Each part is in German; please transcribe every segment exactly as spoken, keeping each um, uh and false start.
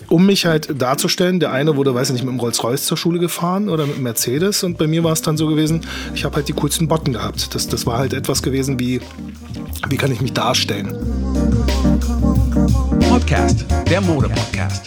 um mich halt darzustellen. Der eine wurde, weiß ich nicht, mit dem Rolls-Royce zur Schule gefahren oder mit dem Mercedes und bei mir war es dann so gewesen, ich habe halt die coolsten Botten gehabt. Das, das war halt etwas gewesen wie, wie kann ich mich darstellen. Podcast, der Mode-Podcast.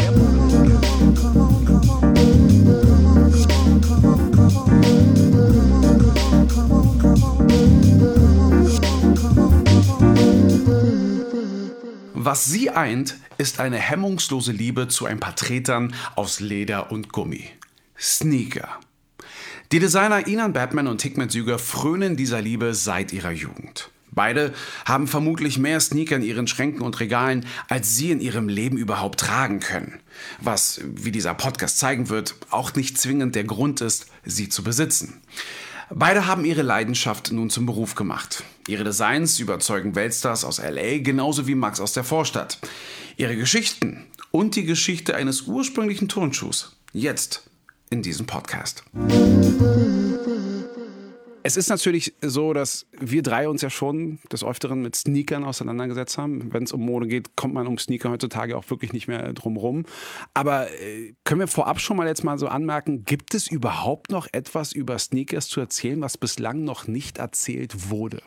Was sie eint, ist eine hemmungslose Liebe zu ein paar Tretern aus Leder und Gummi. Sneaker. Die Designer Inan Batman und Hikmet Süger frönen dieser Liebe seit ihrer Jugend. Beide haben vermutlich mehr Sneaker in ihren Schränken und Regalen, als sie in ihrem Leben überhaupt tragen können. Was, wie dieser Podcast zeigen wird, auch nicht zwingend der Grund ist, sie zu besitzen. Beide haben ihre Leidenschaft nun zum Beruf gemacht. Ihre Designs überzeugen Weltstars aus L A genauso wie Max aus der Vorstadt. Ihre Geschichten und die Geschichte eines ursprünglichen Turnschuhs. Jetzt in diesem Podcast. Es ist natürlich so, dass wir drei uns ja schon des Öfteren mit Sneakern auseinandergesetzt haben. Wenn es um Mode geht, kommt man um Sneaker heutzutage auch wirklich nicht mehr drum rum. Aber äh, können wir vorab schon mal jetzt mal so anmerken, gibt es überhaupt noch etwas über Sneakers zu erzählen, was bislang noch nicht erzählt wurde?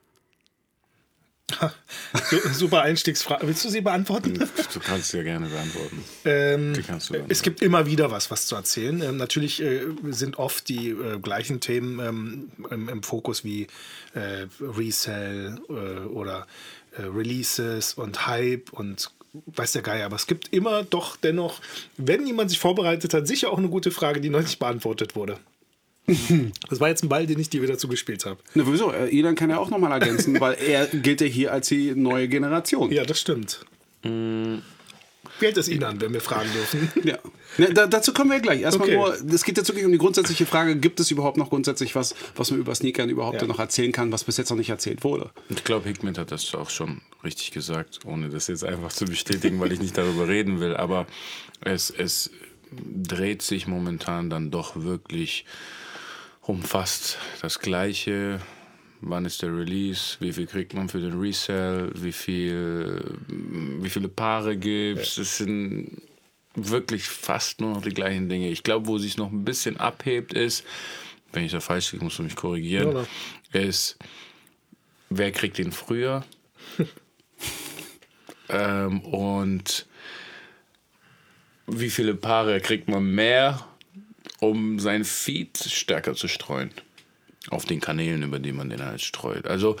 Super Einstiegsfrage. Willst du sie beantworten? Du kannst sie ja gerne beantworten. Ähm, die kannst du beantworten. Es gibt immer wieder was, was zu erzählen. Ähm, natürlich äh, sind oft die äh, gleichen Themen ähm, im, im Fokus wie äh, Resell äh, oder äh, Releases und Hype und weiß der Geier. Aber es gibt immer doch dennoch, wenn jemand sich vorbereitet hat, sicher auch eine gute Frage, die noch nicht beantwortet wurde. Das war jetzt ein Ball, den ich dir wieder zugespielt habe. Na, wieso? Ilan kann ja auch nochmal ergänzen, weil er gilt ja hier als die neue Generation. Ja, das stimmt. Mm. Gilt es Ilan, wenn wir fragen dürfen? Ja. Na, da, dazu kommen wir gleich. Erstmal okay. nur, es geht jetzt wirklich um die grundsätzliche Frage, gibt es überhaupt noch grundsätzlich was, was man über Sneakern überhaupt ja. noch erzählen kann, was bis jetzt noch nicht erzählt wurde? Ich glaube, Hikmet hat das auch schon richtig gesagt, ohne das jetzt einfach zu bestätigen, weil ich nicht darüber reden will. Aber es, es dreht sich momentan dann doch wirklich um fast das Gleiche. Wann ist der Release? Wie viel kriegt man für den Resell? Wie viel, wie viele Paare gibt es? Es sind wirklich fast nur noch die gleichen Dinge. Ich glaube, wo sich noch ein bisschen abhebt ist, wenn ich da falsch liege, musst du mich korrigieren, ja, ist, wer kriegt den früher? ähm, und wie viele Paare kriegt man mehr, um sein Feed stärker zu streuen auf den Kanälen, über die man den halt streut. Also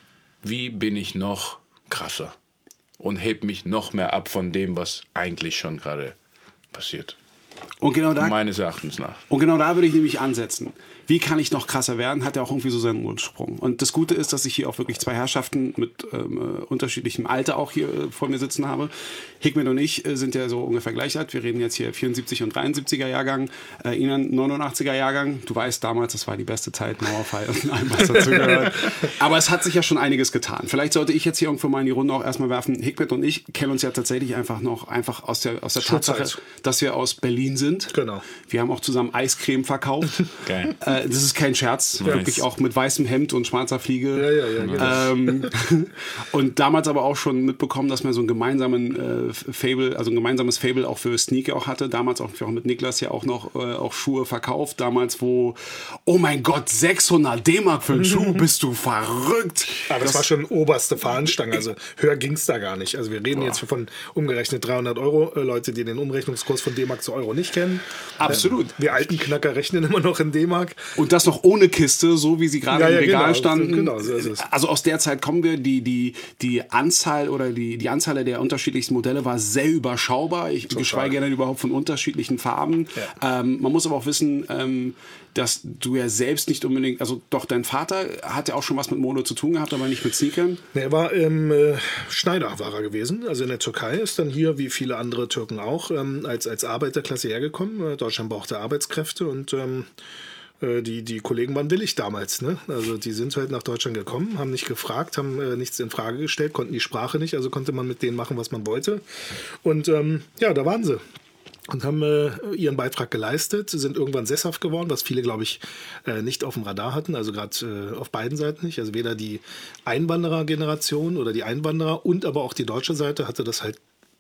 wie bin ich noch krasser und heb mich noch mehr ab von dem, was eigentlich schon gerade passiert. Und genau da, meines Erachtens nach. Und genau da würde ich nämlich ansetzen. Wie kann ich noch krasser werden, hat ja auch irgendwie so seinen Ursprung. Und das Gute ist, dass ich hier auch wirklich zwei Herrschaften mit ähm, unterschiedlichem Alter auch hier äh, vor mir sitzen habe. Hikmet und ich äh, sind ja so ungefähr gleich alt. Wir reden jetzt hier vierundsiebzig und dreiundsiebziger Jahrgang. Äh, Inan neunundachtziger Jahrgang. Du weißt damals, das war die beste Zeit, Mauerfall und allem, was dazu gehört. Aber es hat sich ja schon einiges getan. Vielleicht sollte ich jetzt hier irgendwo mal in die Runde auch erstmal werfen. Hikmet und ich kennen uns ja tatsächlich einfach noch einfach aus der, aus der Tatsache, dass wir aus Berlin sind. Genau. Wir haben auch zusammen Eiscreme verkauft. Geil. Äh, das ist kein Scherz, nice. Wirklich auch mit weißem Hemd und schwarzer Fliege. Ja, ja, ja, genau. ähm, und damals aber auch schon mitbekommen, dass man so einen gemeinsamen äh, Fable, also ein gemeinsames Fable auch für Sneaker auch hatte. Damals auch, auch mit Niklas ja auch noch äh, auch Schuhe verkauft. Damals, wo, oh mein Gott, sechshundert D-Mark für einen Schuh, bist du verrückt. Aber das, das war schon oberste Fahnenstange, also höher ging es da gar nicht. Also wir reden boah. jetzt von umgerechnet dreihundert Euro. Äh, Leute, die den Umrechnungskurs von D-Mark zu Euro nicht kennen. Absolut. Äh, wir alten Knacker rechnen immer noch in D-Mark. Und das noch ohne Kiste, so wie sie gerade ja, im Regal ja, genau, standen. Genau, so ist es. Also aus der Zeit kommen wir. Die, die, die Anzahl oder die, die Anzahl der unterschiedlichsten Modelle war sehr überschaubar. Ich Total. geschweige denn überhaupt von unterschiedlichen Farben. Ja. Ähm, man muss aber auch wissen, ähm, dass du ja selbst nicht unbedingt, also doch dein Vater hat ja auch schon was mit Mode zu tun gehabt, aber nicht mit Sneakern. Nee, er war ähm, äh, Schneider war er gewesen, also in der Türkei, ist dann hier, wie viele andere Türken auch, ähm, als, als Arbeiterklasse hergekommen. Deutschland brauchte Arbeitskräfte und ähm, Die, die Kollegen waren willig damals, ne? Also die sind halt nach Deutschland gekommen, haben nicht gefragt, haben äh, nichts in Frage gestellt, konnten die Sprache nicht, also konnte man mit denen machen, was man wollte. Und ähm, ja, da waren sie. Und haben äh, ihren Beitrag geleistet, sind irgendwann sesshaft geworden, was viele, glaube ich, äh, nicht auf dem Radar hatten, also gerade äh, auf beiden Seiten nicht. Also weder die Einwanderergeneration oder die Einwanderer und aber auch die deutsche Seite hatte das halt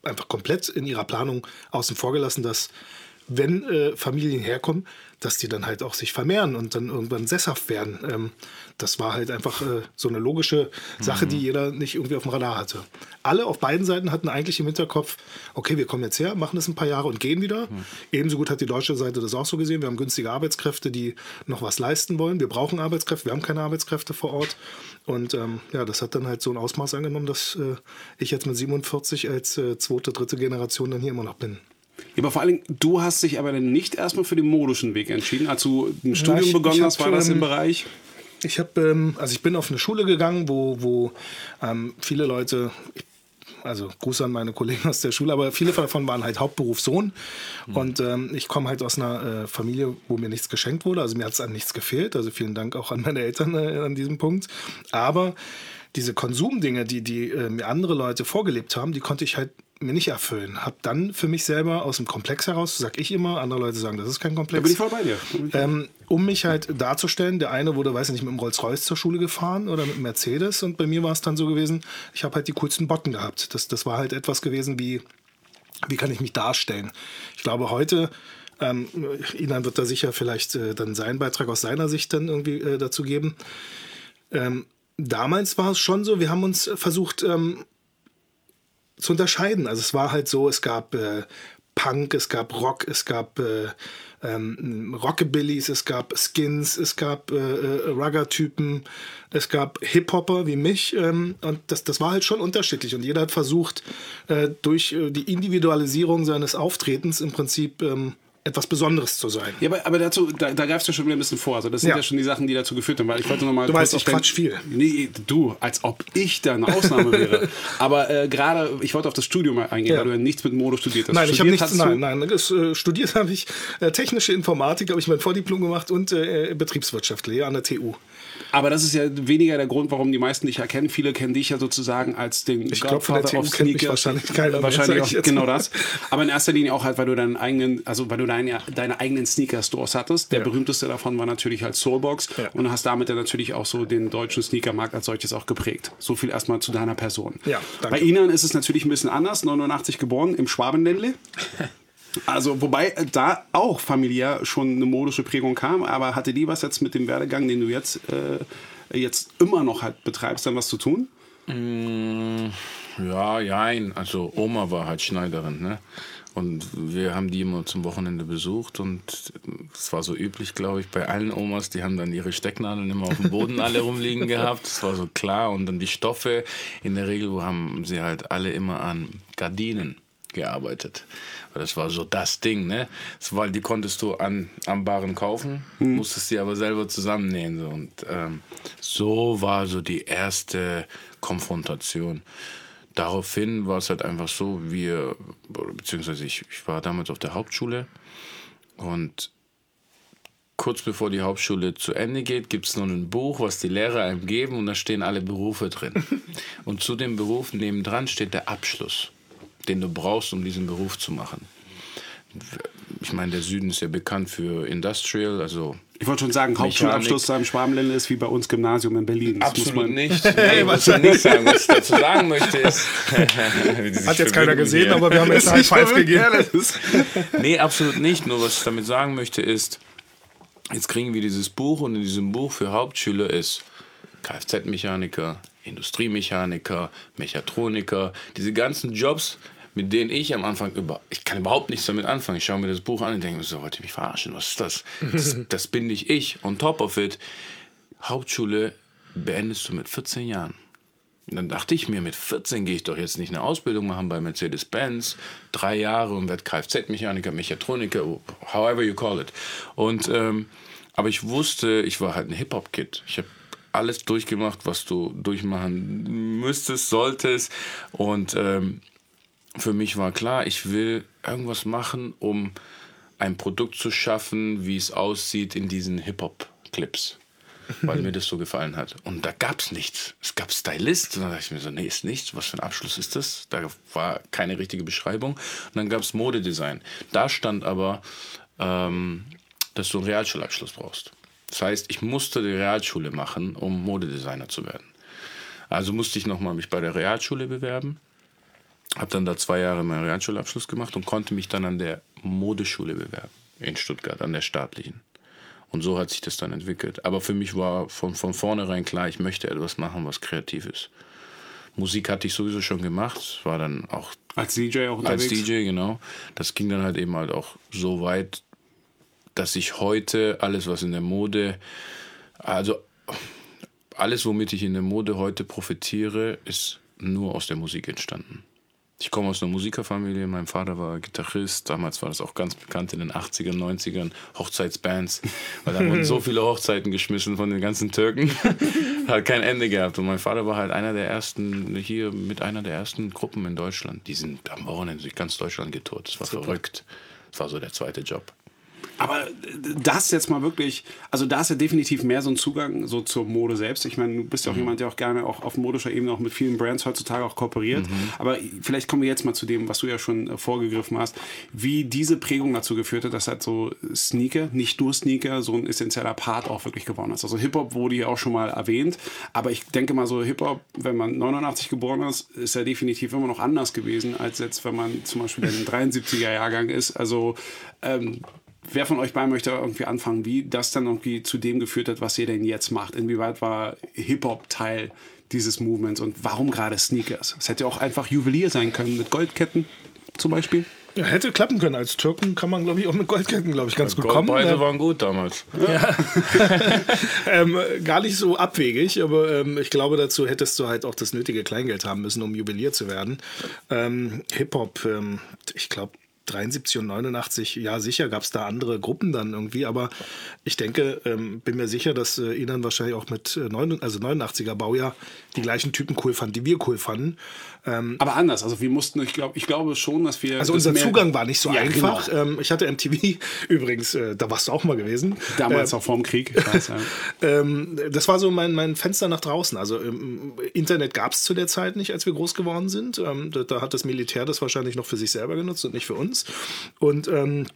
einfach komplett in ihrer Planung außen vor gelassen, dass wenn äh, Familien herkommen, dass die dann halt auch sich vermehren und dann irgendwann sesshaft werden. Ähm, das war halt einfach äh, so eine logische Sache, mhm. die jeder nicht irgendwie auf dem Radar hatte. Alle auf beiden Seiten hatten eigentlich im Hinterkopf, okay, wir kommen jetzt her, machen das ein paar Jahre und gehen wieder. Mhm. Ebenso gut hat die deutsche Seite das auch so gesehen. Wir haben günstige Arbeitskräfte, die noch was leisten wollen. Wir brauchen Arbeitskräfte, wir haben keine Arbeitskräfte vor Ort. Und ähm, ja, das hat dann halt so ein Ausmaß angenommen, dass äh, ich jetzt mit siebenundvierzig als äh, zweite, dritte Generation dann hier immer noch bin. Ja, aber vor allem, du hast dich aber dann nicht erstmal für den modischen Weg entschieden. Als du ein Studium ja, ich, begonnen ich hast, war das im Bereich? Ich habe, ähm, also ich bin auf eine Schule gegangen, wo, wo ähm, viele Leute, ich, also Gruß an meine Kollegen aus der Schule, aber viele davon waren halt Hauptberuf Sohn. Mhm. Und ähm, ich komme halt aus einer äh, Familie, wo mir nichts geschenkt wurde. Also mir hat es an nichts gefehlt. Also vielen Dank auch an meine Eltern äh, an diesem Punkt. Aber diese Konsumdinge, die, die äh, mir andere Leute vorgelebt haben, die konnte ich halt mir nicht erfüllen. Hab dann für mich selber aus dem Komplex heraus, sag ich immer, andere Leute sagen, das ist kein Komplex. Da bin ich voll bei dir. Ähm, um mich halt darzustellen, der eine wurde, weiß ich nicht, mit dem Rolls-Royce zur Schule gefahren oder mit dem Mercedes und bei mir war es dann so gewesen, ich habe halt die coolsten Botten gehabt. Das, das war halt etwas gewesen wie, wie kann ich mich darstellen? Ich glaube heute, ähm, Inan wird da sicher vielleicht äh, dann seinen Beitrag aus seiner Sicht dann irgendwie äh, dazu geben. Ähm, damals war es schon so, wir haben uns versucht, ähm, zu unterscheiden. Also es war halt so, es gab äh, Punk, es gab Rock, es gab äh, ähm, Rockabillys, es gab Skins, es gab äh, äh, Rugger-Typen, es gab Hip-Hopper wie mich ähm, und das, das war halt schon unterschiedlich und jeder hat versucht, äh, durch äh, die Individualisierung seines Auftretens im Prinzip ähm, etwas Besonderes zu sein. Ja, aber, aber dazu, da, da greifst du schon wieder ein bisschen vor. Also das sind ja, ja schon die Sachen, die dazu geführt haben. Weil ich wollte noch mal du weißt, ich quatsch viel. Nee, du, als ob ich da eine Ausnahme wäre. Aber äh, gerade, ich wollte auf das Studium mal eingehen, ja. weil du ja nichts mit Mode studiert hast. Nein, studiert ich habe nichts, nein, nein. Das, äh, studiert habe ich äh, technische Informatik, habe ich mein Vordiplom gemacht und äh, Betriebswirtschaftslehre an der T U. Aber das ist ja weniger der Grund, warum die meisten dich erkennen. Viele kennen dich ja sozusagen als den ich glaube, von der T U kennt mich wahrscheinlich keiner. Wahrscheinlich auch, genau das. Aber in erster Linie auch halt, weil du deinen eigenen, also weil du deine, deine eigenen Sneaker-Stores hattest. Der ja. berühmteste davon war natürlich halt Soulbox. Ja. Und hast damit dann natürlich auch so den deutschen Sneakermarkt als solches auch geprägt. So viel erstmal zu deiner Person. Ja, danke. Bei Inan ist es natürlich ein bisschen anders. neunundachtzig geboren im Schwabenländle. Also, wobei da auch familiär schon eine modische Prägung kam, aber hatte die was jetzt mit dem Werdegang, den du jetzt, äh, jetzt immer noch halt betreibst, dann was zu tun? Mm, ja, jein. Also Oma war halt Schneiderin, ne? Und wir haben die immer zum Wochenende besucht und es war so üblich, glaube ich, bei allen Omas, die haben dann ihre Stecknadeln immer auf dem Boden alle rumliegen gehabt. Das war so klar. Und dann die Stoffe, in der Regel haben sie halt alle immer an Gardinen gearbeitet. Das war so das Ding, ne? Das war, die konntest du an, am Baren kaufen, hm. musstest sie aber selber zusammennähen. So. Und ähm, so war so die erste Konfrontation. Daraufhin war es halt einfach so, wir, beziehungsweise ich, ich war damals auf der Hauptschule und kurz bevor die Hauptschule zu Ende geht, gibt es noch ein Buch, was die Lehrer einem geben und da stehen alle Berufe drin. Und zu dem Beruf nebendran steht der Abschluss, den du brauchst, um diesen Beruf zu machen. Ich meine, der Süden ist ja bekannt für Industrial, also ich wollte schon sagen, Hauptschulabschluss im Schwabenländle ist wie bei uns Gymnasium in Berlin. Das absolut muss man nicht. Nee, was ich nicht sagen, was ich dazu sagen möchte ist... Hat jetzt keiner gesehen, hier. Aber wir haben jetzt ein High-Five gegeben. Nee, absolut nicht. Nur was ich damit sagen möchte ist, jetzt kriegen wir dieses Buch und in diesem Buch für Hauptschüler ist Kfz-Mechaniker, Industriemechaniker, Mechatroniker, diese ganzen Jobs, mit denen ich am Anfang über, ich kann überhaupt nichts damit anfangen. Ich schaue mir das Buch an und denke mir so, wollt ihr mich verarschen? Was ist das? Das, das bin nicht ich. On top of it, Hauptschule beendest du mit vierzehn Jahren. Und dann dachte ich mir, mit vierzehn gehe ich doch jetzt nicht eine Ausbildung machen bei Mercedes-Benz, drei Jahre und werde Kfz-Mechaniker, Mechatroniker, however you call it. Und, ähm, aber ich wusste, ich war halt ein Hip-Hop-Kid. Ich habe alles durchgemacht, was du durchmachen müsstest, solltest. Und ähm, für mich war klar, ich will irgendwas machen, um ein Produkt zu schaffen, wie es aussieht in diesen Hip-Hop-Clips, weil mir das so gefallen hat. Und da gab es nichts. Es gab Stylist. Und dann dachte ich mir so, nee, ist nichts. Was für ein Abschluss ist das? Da war keine richtige Beschreibung. Und dann gab es Modedesign. Da stand aber, ähm, dass du einen Realschulabschluss brauchst. Das heißt, ich musste die Realschule machen, um Modedesigner zu werden. Also musste ich nochmal mich bei der Realschule bewerben. Habe dann da zwei Jahre meinen Realschulabschluss gemacht und konnte mich dann an der Modeschule bewerben in Stuttgart, an der staatlichen. Und so hat sich das dann entwickelt. Aber für mich war von, von vornherein klar, ich möchte etwas machen, was kreativ ist. Musik hatte ich sowieso schon gemacht, war dann auch als D J auch unterwegs? Als D J, genau. Das ging dann halt eben halt auch so weit, dass ich heute alles, was in der Mode, also alles, womit ich in der Mode heute profitiere, ist nur aus der Musik entstanden. Ich komme aus einer Musikerfamilie, mein Vater war Gitarrist, damals war das auch ganz bekannt in den achtzigern, neunzigern, Hochzeitsbands, weil da wurden so viele Hochzeiten geschmissen von den ganzen Türken, hat kein Ende gehabt. Und mein Vater war halt einer der ersten, hier mit einer der ersten Gruppen in Deutschland, die sind am Wochenende durch ganz Deutschland getourt, das war Super. verrückt, das war so der zweite Job. Aber das jetzt mal wirklich, also da ist ja definitiv mehr so ein Zugang so zur Mode selbst. Ich meine, du bist ja auch mhm. jemand, der auch gerne auch auf modischer Ebene auch mit vielen Brands heutzutage auch kooperiert. Mhm. Aber vielleicht kommen wir jetzt mal zu dem, was du ja schon vorgegriffen hast, wie diese Prägung dazu geführt hat, dass halt so Sneaker, nicht nur Sneaker, so ein essentieller Part auch wirklich geworden ist. Also Hip-Hop wurde ja auch schon mal erwähnt, aber ich denke mal so Hip-Hop, wenn man neunundachtzig geboren ist, ist ja definitiv immer noch anders gewesen, als jetzt, wenn man zum Beispiel ein dreiundsiebziger Jahrgang ist. Also ähm, wer von euch beiden möchte irgendwie anfangen, wie das dann irgendwie zu dem geführt hat, was ihr denn jetzt macht? Inwieweit war Hip-Hop Teil dieses Movements und warum gerade Sneakers? Es hätte auch einfach Juwelier sein können, mit Goldketten zum Beispiel. Ja, hätte klappen können. Als Türken kann man, glaube ich, auch mit Goldketten, glaube ich, ganz ja, gut kommen. Goldpreise waren gut damals. Ja. ähm, gar nicht so abwegig, aber ähm, ich glaube, dazu hättest du halt auch das nötige Kleingeld haben müssen, um Juwelier zu werden. Ähm, Hip-Hop, ähm, ich glaube, dreiundsiebzig und neunundachtzig, ja sicher gab es da andere Gruppen dann irgendwie, aber ich denke, ähm, bin mir sicher, dass äh, Inan wahrscheinlich auch mit äh, neun, also neunundachtziger Baujahr die gleichen Typen cool fand, die wir cool fanden. Ähm, aber anders, also wir mussten, ich glaube ich glaube schon, dass wir... Also das unser Zugang war nicht so ja, einfach. Genau. Ähm, ich hatte M T V übrigens, äh, da warst du auch mal gewesen. Damals äh, auch vorm Krieg. Ich weiß, ja. ähm, das war so mein, mein Fenster nach draußen. Also ähm, Internet gab es zu der Zeit nicht, als wir groß geworden sind. Ähm, da, da hat das Militär das wahrscheinlich noch für sich selber genutzt und nicht für uns. Und ähm,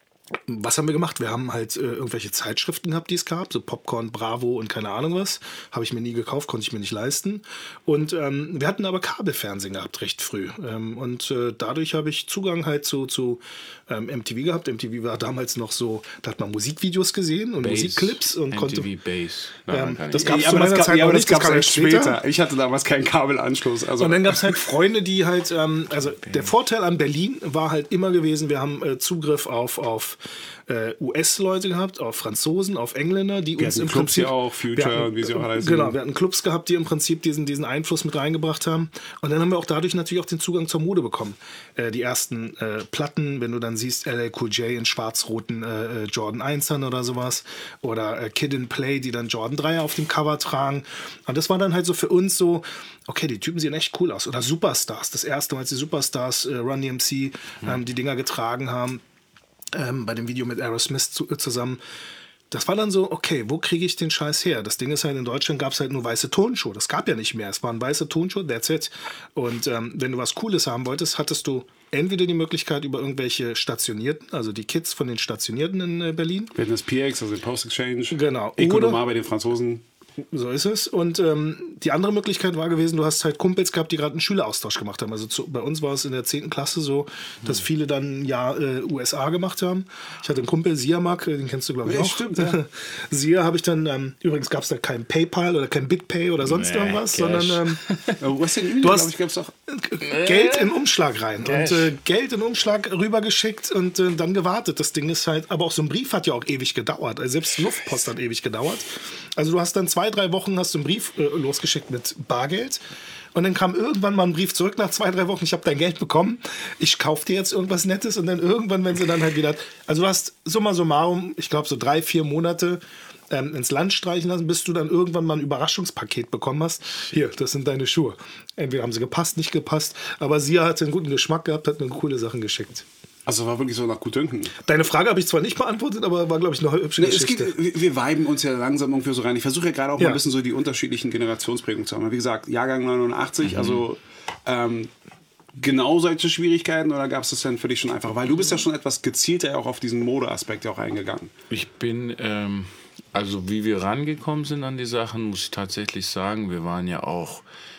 was haben wir gemacht? Wir haben halt äh, irgendwelche Zeitschriften gehabt, die es gab, so Popcorn, Bravo und keine Ahnung was. Habe ich mir nie gekauft, konnte ich mir nicht leisten. Und ähm, wir hatten aber Kabelfernsehen gehabt, recht früh. Ähm, und äh, dadurch habe ich Zugang halt zu, zu ähm, M T V gehabt. M T V war damals noch so, da hat man Musikvideos gesehen und Bass, Musikclips. Und M T V konnte, Bass. Ähm, Nein, das gab es ja, zu meiner Zeit ja, auch aber nicht, das das kam erst später. später. Ich hatte damals keinen Kabelanschluss. Also. Und dann gab es halt Freunde, die halt, ähm, also der Vorteil an Berlin war halt immer gewesen, wir haben äh, Zugriff auf, auf äh, U S-Leute gehabt, auf Franzosen, auf Engländer, die wir uns hatten im Clubs Prinzip... ja auch, Future hatten, und wie sie auch heißen. Genau, wir hatten Clubs gehabt, die im Prinzip diesen, diesen Einfluss mit reingebracht haben. Und dann haben wir auch dadurch natürlich auch den Zugang zur Mode bekommen. Äh, die ersten äh, Platten, wenn du dann siehst, L L Cool J in schwarz-roten äh, Jordan Einsern oder sowas. Oder äh, Kid and Play, die dann Jordan Dreier auf dem Cover tragen. Und das war dann halt so für uns so, okay, die Typen sehen echt cool aus. Oder Superstars, das erste Mal, als die Superstars, äh, Run D M C, ähm, die Dinger getragen haben. Ähm, bei dem Video mit Aerosmith zu, äh, zusammen. Das war dann so, okay, wo kriege ich den Scheiß her? Das Ding ist halt, in Deutschland gab es halt nur weiße Turnschuhe. Das gab ja nicht mehr. Es waren weiße Turnschuhe, that's it. Und ähm, wenn du was Cooles haben wolltest, hattest du entweder die Möglichkeit über irgendwelche Stationierten, also die Kids von den Stationierten in äh, Berlin. Wir hatten das P X, also den Post Exchange. Genau. Economar bei den Franzosen. So ist es. Und ähm, die andere Möglichkeit war gewesen, du hast halt Kumpels gehabt, die gerade einen Schüleraustausch gemacht haben. Also zu, bei uns war es in der zehnten Klasse so, dass viele dann ein Jahr äh, U S A gemacht haben. Ich hatte einen Kumpel, Siamak, den kennst du, glaube ich, ja, auch. Stimmt, ja. Sia habe ich dann, ähm, übrigens gab es da kein PayPal oder kein BitPay oder sonst nee, irgendwas, Cash. sondern ähm, Western Union, du hast ich, gab's auch. Geld in Umschlag rein Cash. und äh, Geld in Umschlag rübergeschickt und äh, dann gewartet. Das Ding ist halt, aber auch so ein Brief hat ja auch ewig gedauert. Also selbst Luftpost hat ewig gedauert. Also du hast dann zwei, drei Wochen hast du einen Brief äh, losgeschickt mit Bargeld. Und dann kam irgendwann mal ein Brief zurück nach zwei, drei Wochen. Ich habe dein Geld bekommen. Ich kaufe dir jetzt irgendwas Nettes. Und dann irgendwann, wenn sie dann halt wieder... Also du hast summa summarum, ich glaube so drei, vier Monate ähm, ins Land streichen lassen, bis du dann irgendwann mal ein Überraschungspaket bekommen hast. Hier, das sind deine Schuhe. Entweder haben sie gepasst, nicht gepasst. Aber sie hatte einen guten Geschmack gehabt, hat mir coole Sachen geschickt. Also war wirklich so nach Gutdünken. Deine Frage habe ich zwar nicht beantwortet, aber war, glaube ich, eine hübsche nee, Geschichte. Es geht, wir viben uns ja langsam irgendwie so rein. Ich versuche ja gerade auch ja. mal ein bisschen so die unterschiedlichen Generationsprägungen zu haben. Wie gesagt, Jahrgang neunundachtzig, mhm. also ähm, genau solche Schwierigkeiten oder gab es das denn für dich schon einfach? Weil du bist ja schon etwas gezielter auch auf diesen Modeaspekt ja auch eingegangen. Ich bin, ähm, also wie wir rangekommen sind an die Sachen, muss ich tatsächlich sagen, wir waren ja auch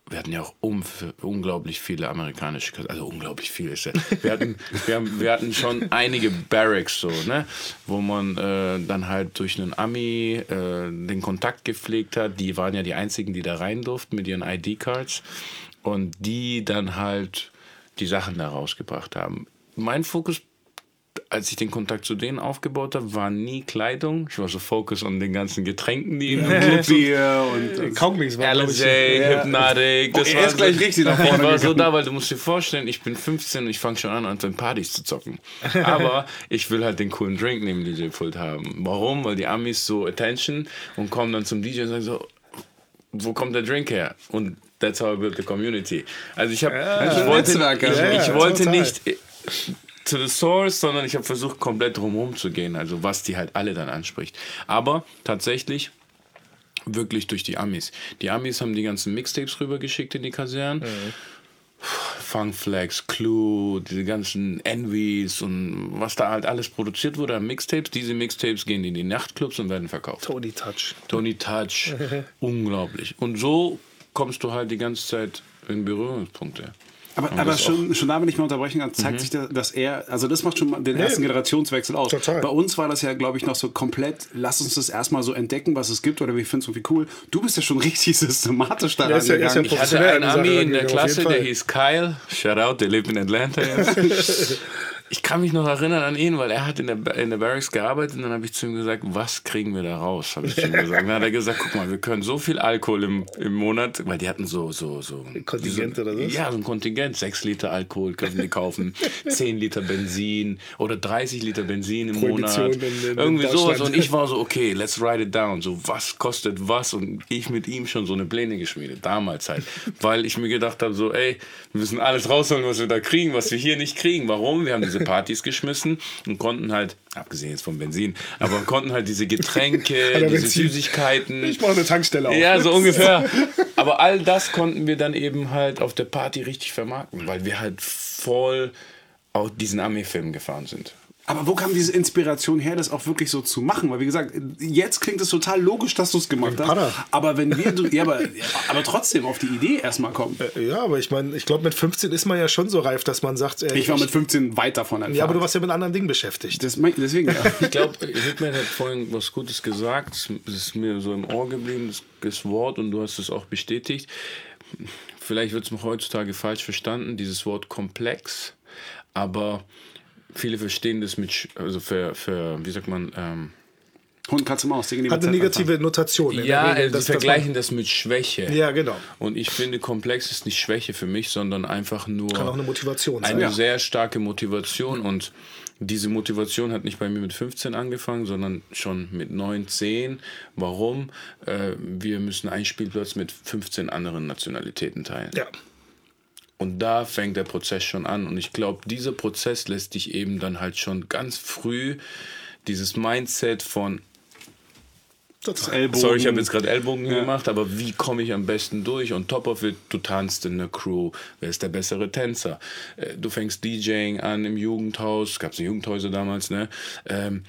wir hatten ja auch um, unglaublich viele amerikanische, also unglaublich viele. Wir hatten, wir, haben, wir hatten schon einige Barracks so, ne, wo man äh, dann halt durch einen Ami äh, den Kontakt gepflegt hat. Die waren ja die einzigen, die da rein durften mit ihren I D-Cards und die dann halt die Sachen da rausgebracht haben. Mein Fokus, als ich den Kontakt zu denen aufgebaut habe, war nie Kleidung. Ich war so fokus an den ganzen Getränken, die in dem Club Bier und Kaugummis waren, L S A, Hypnotic. Das oh, er ist gleich richtig nach vorne. Ich war so da, weil du musst dir vorstellen, ich bin fünfzehn und ich fange schon an, an den Partys zu zocken. Aber ich will halt den coolen Drink neben dem D J-Pult haben. Warum? Weil die Amis so Attention und kommen dann zum D J und sagen so, wo kommt der Drink her? Und that's how I built the community. Also ich habe, ja, ich wollte, ich, ja, ich wollte total. nicht to the source, sondern ich habe versucht, komplett drumherum zu gehen, also was die halt alle dann anspricht. Aber tatsächlich wirklich durch die Amis. Die Amis haben die ganzen Mixtapes rübergeschickt in die Kasernen. Mhm. Funk Flex, Clue, diese ganzen Envys und was da halt alles produziert wurde an Mixtapes. Diese Mixtapes gehen in die Nachtclubs und werden verkauft. Tony Touch. Tony Touch, unglaublich. Und so kommst du halt die ganze Zeit in Berührungspunkte. Aber, aber schon, schon da, wenn ich mal unterbrechen kann, zeigt mhm. sich, dass er, also das macht schon mal den nee, ersten Generationswechsel aus. Total. Bei uns war das ja, glaube ich, noch so komplett, lass uns das erstmal so entdecken, was es gibt oder wir finden es irgendwie cool. Du bist ja schon richtig systematisch daran ja, ja, gegangen. Ich hatte einen Ami in der Klasse, der hieß Kyle, Shoutout, der lebt in Atlanta jetzt. Ich kann mich noch erinnern an ihn, weil er hat in der, in der Barracks gearbeitet und dann habe ich zu ihm gesagt, was kriegen wir da raus, habe ich zu ihm gesagt. Dann hat er gesagt, guck mal, wir können so viel Alkohol im, im Monat, weil die hatten so... so, so Kontingent so, oder so? Ja, so ein Kontingent, sechs Liter Alkohol können die kaufen, zehn Liter Benzin oder dreißig Liter Benzin im Monat. In, in, Irgendwie in sowas und ich war so, okay, let's write it down, so was kostet was und ich mit ihm schon so eine Pläne geschmiedet, damals halt, weil ich mir gedacht habe, so ey, wir müssen alles rausholen, was wir da kriegen, was wir hier nicht kriegen. Warum? Wir haben diese Partys geschmissen und konnten halt, abgesehen jetzt vom Benzin, aber konnten halt diese Getränke, diese Benzin. Süßigkeiten. Ich mache eine Tankstelle auf. Ja, so ungefähr. Aber all das konnten wir dann eben halt auf der Party richtig vermarkten, weil wir halt voll auf diesen Ami-Film gefahren sind. Aber wo kam diese Inspiration her, das auch wirklich so zu machen? Weil wie gesagt, jetzt klingt es total logisch, dass du es gemacht hast. Aber wenn wir, ja, aber, aber trotzdem auf die Idee erstmal kommen. Ja, aber ich meine, ich glaube, mit fünfzehn ist man ja schon so reif, dass man sagt... Ey, ich war mit fünfzehn weit davon entfernt. Ja, aber du warst ja mit anderen Dingen beschäftigt. Das, deswegen, ja. Ich glaube, Hitman hat vorhin was Gutes gesagt. Das ist mir so im Ohr geblieben, das Wort, und du hast es auch bestätigt. Vielleicht wird es heutzutage falsch verstanden, dieses Wort komplex, aber... Viele verstehen das mit, also für, für wie sagt man, ähm, Hund, Katze, Maus. Hat eine negative Notation. Ja, Regel, sie vergleichen das mit Schwäche. Ja, genau. Und ich finde, komplex ist nicht Schwäche für mich, sondern einfach nur... Kann auch eine Motivation sein. Eine ja. sehr starke Motivation. Und diese Motivation hat nicht bei mir mit fünfzehn angefangen, sondern schon mit neun, zehn. Warum? Äh, wir müssen einen Spielplatz mit fünfzehn anderen Nationalitäten teilen. Ja. Und da fängt der Prozess schon an. Und ich glaube, dieser Prozess lässt dich eben dann halt schon ganz früh dieses Mindset von Sorry, ich habe jetzt gerade Ellbogen ja. gemacht, aber wie komme ich am besten durch? Und top of it, du tanzt in der Crew. Wer ist der bessere Tänzer? Du fängst DJing an im Jugendhaus. Gab es Jugendhäuser damals, ne? Ähm,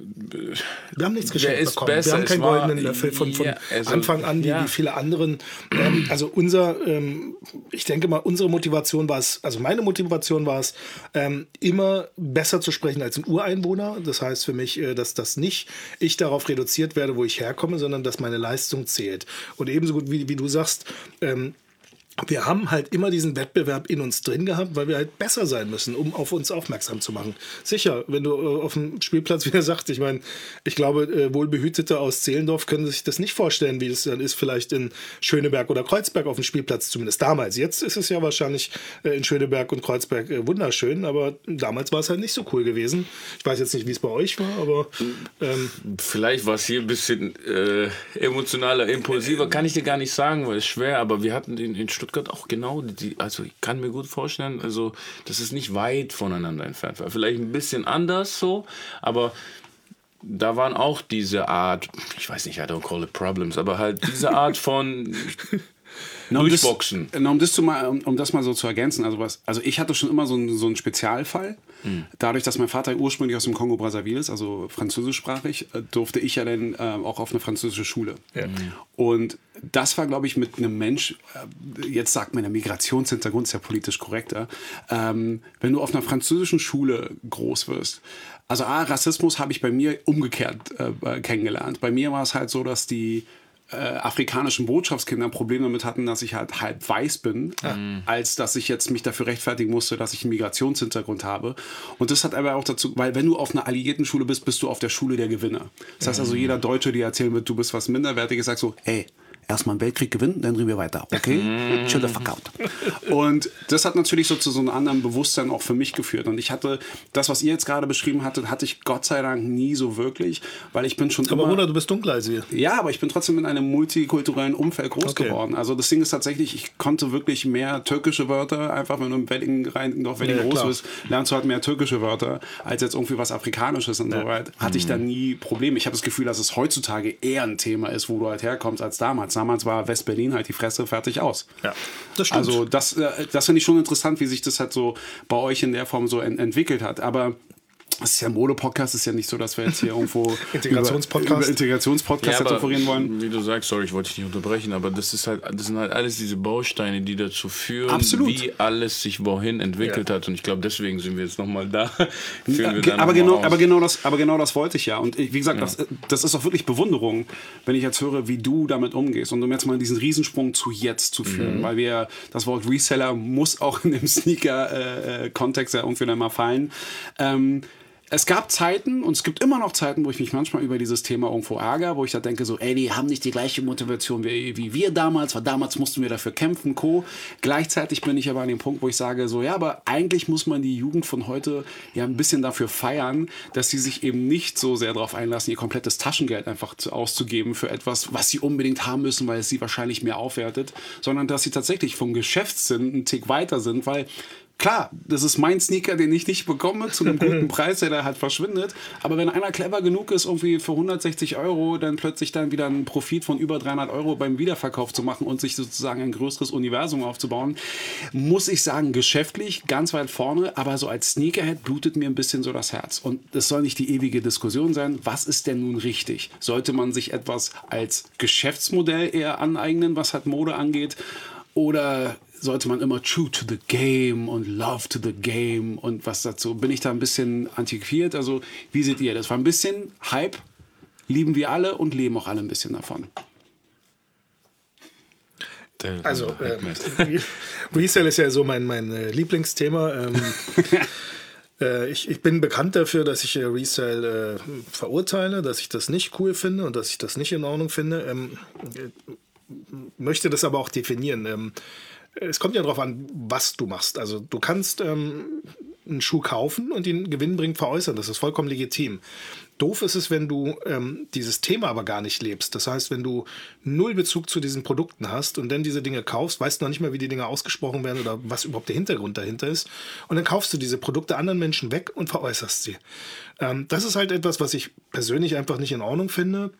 wir haben nichts geschenkt bekommen. Besser? Wir haben keinen war, goldenen Löffel von, von ja, also, Anfang an, wie, ja. wie viele anderen. Ähm, also unser, ähm, ich denke mal, unsere Motivation war es, also meine Motivation war es, ähm, immer besser zu sprechen als ein Ureinwohner. Das heißt für mich, äh, dass das nicht ich darauf reduziert werde, wo ich herkomme, sondern dass meine Leistung zählt. Und ebenso gut wie, wie du sagst, ähm, wir haben halt immer diesen Wettbewerb in uns drin gehabt, weil wir halt besser sein müssen, um auf uns aufmerksam zu machen. Sicher, wenn du äh, auf dem Spielplatz wieder sagst, ich meine, ich glaube, äh, Wohlbehütete aus Zehlendorf können sich das nicht vorstellen, wie es dann ist, vielleicht in Schöneberg oder Kreuzberg auf dem Spielplatz, zumindest damals. Jetzt ist es ja wahrscheinlich äh, in Schöneberg und Kreuzberg äh, wunderschön, aber damals war es halt nicht so cool gewesen. Ich weiß jetzt nicht, wie es bei euch war, aber... Ähm, Vielleicht war es hier ein bisschen äh, emotionaler, impulsiver, kann ich dir gar nicht sagen, weil es schwer, aber wir hatten in, in Stuttgart auch genau, die, also ich kann mir gut vorstellen, also dass es nicht weit voneinander entfernt war. Vielleicht ein bisschen anders so, aber da waren auch diese Art, ich weiß nicht, I don't call it problems, aber halt diese Art von Na, um Durchboxen. Das, na, um, das zu mal, um, um das mal so zu ergänzen, also, was, also ich hatte schon immer so einen, so einen Spezialfall. Mhm. Dadurch, dass mein Vater ursprünglich aus dem Kongo-Brazzaville ist, also französischsprachig, durfte ich ja dann äh, auch auf eine französische Schule. Ja. Und das war, glaube ich, mit einem Mensch, äh, jetzt sagt man, der Migrationshintergrund ist ja politisch korrekter, ähm, wenn du auf einer französischen Schule groß wirst. Also A, Rassismus habe ich bei mir umgekehrt äh, kennengelernt. Bei mir war es halt so, dass die Äh, afrikanischen Botschaftskinder ein Problem damit hatten, dass ich halt halb weiß bin, ja. äh, als dass ich jetzt mich dafür rechtfertigen musste, dass ich einen Migrationshintergrund habe. Und das hat aber auch dazu, weil wenn du auf einer alliierten Schule bist, bist du auf der Schule der Gewinner. Das heißt also, jeder Deutsche, der erzählen wird, du bist was Minderwertiges, sagt so, ey, erstmal einen Weltkrieg gewinnen, dann reden wir weiter, okay? Chill the fuck out. Und das hat natürlich so zu so einem anderen Bewusstsein auch für mich geführt. Und ich hatte, das, was ihr jetzt gerade beschrieben hattet, hatte ich Gott sei Dank nie so wirklich, weil ich bin schon aber immer... Oder du bist dunkler als wir. Ja, aber ich bin trotzdem in einem multikulturellen Umfeld groß okay. geworden. Also das Ding ist tatsächlich, ich konnte wirklich mehr türkische Wörter, einfach wenn du im Wedding rein, auf Wedding ja, groß bist, lernst du halt mehr türkische Wörter, als jetzt irgendwie was Afrikanisches und ja. so weiter. Hatte ich da nie Probleme. Ich habe das Gefühl, dass es heutzutage eher ein Thema ist, wo du halt herkommst, als damals. Damals war West-Berlin halt die Fresse, fertig, aus. Ja, das stimmt. Also das, das finde ich schon interessant, wie sich das halt so bei euch in der Form so ent- entwickelt hat. Aber das ist ja ein Mode-Podcast, ist ja nicht so, dass wir jetzt hier irgendwo Integrationspodcast über, über Integrationspodcast ja, referieren wollen. Wie du sagst, sorry, ich wollte dich nicht unterbrechen, aber das ist halt, das sind halt alles diese Bausteine, die dazu führen, Absolut. wie alles sich wohin entwickelt ja. hat. Und ich glaube, deswegen sind wir jetzt nochmal da. Führen wir Ge- dann aber, noch genau, aus. aber, genau das, aber genau das wollte ich ja. Und ich, wie gesagt, ja. das, das ist auch wirklich Bewunderung, wenn ich jetzt höre, wie du damit umgehst. Und um jetzt mal diesen Riesensprung zu jetzt zu führen, mhm. weil wir, das Wort Reseller muss auch in dem Sneaker-Kontext äh, ja irgendwie dann mal fallen. Ähm, Es gab Zeiten und es gibt immer noch Zeiten, wo ich mich manchmal über dieses Thema irgendwo ärgere, wo ich da denke so, ey, die haben nicht die gleiche Motivation wie, wie wir damals, weil damals mussten wir dafür kämpfen, Co. Gleichzeitig bin ich aber an dem Punkt, wo ich sage so, ja, aber eigentlich muss man die Jugend von heute ja ein bisschen dafür feiern, dass sie sich eben nicht so sehr darauf einlassen, ihr komplettes Taschengeld einfach zu, auszugeben für etwas, was sie unbedingt haben müssen, weil es sie wahrscheinlich mehr aufwertet, sondern dass sie tatsächlich vom Geschäftssinn einen Tick weiter sind, weil klar, das ist mein Sneaker, den ich nicht bekomme, zu einem guten Preis, der da halt verschwindet. Aber wenn einer clever genug ist, irgendwie für hundertsechzig Euro dann plötzlich dann wieder einen Profit von über dreihundert Euro beim Wiederverkauf zu machen und sich sozusagen ein größeres Universum aufzubauen, muss ich sagen, geschäftlich ganz weit vorne, aber so als Sneakerhead blutet mir ein bisschen so das Herz. Und es soll nicht die ewige Diskussion sein, was ist denn nun richtig? Sollte man sich etwas als Geschäftsmodell eher aneignen, was halt Mode angeht? Oder sollte man immer true to the game und love to the game und was dazu? Bin ich da ein bisschen antiquiert? Also wie seht ihr das? War ein bisschen Hype, lieben wir alle und leben auch alle ein bisschen davon. Also äh, Resale ist ja so mein, mein äh, Lieblingsthema. Ähm, äh, ich, ich bin bekannt dafür, dass ich äh, Resale äh, verurteile, dass ich das nicht cool finde und dass ich das nicht in Ordnung finde. Ähm, äh, möchte das aber auch definieren. Ähm, Es kommt ja darauf an, was du machst. Also du kannst ähm, einen Schuh kaufen und ihn gewinnbringend veräußern. Das ist vollkommen legitim. Doof ist es, wenn du ähm, dieses Thema aber gar nicht lebst. Das heißt, wenn du null Bezug zu diesen Produkten hast und dann diese Dinge kaufst, weißt du noch nicht mal, wie die Dinge ausgesprochen werden oder was überhaupt der Hintergrund dahinter ist. Und dann kaufst du diese Produkte anderen Menschen weg und veräußerst sie. Ähm, das ist halt etwas, was ich persönlich einfach nicht in Ordnung finde.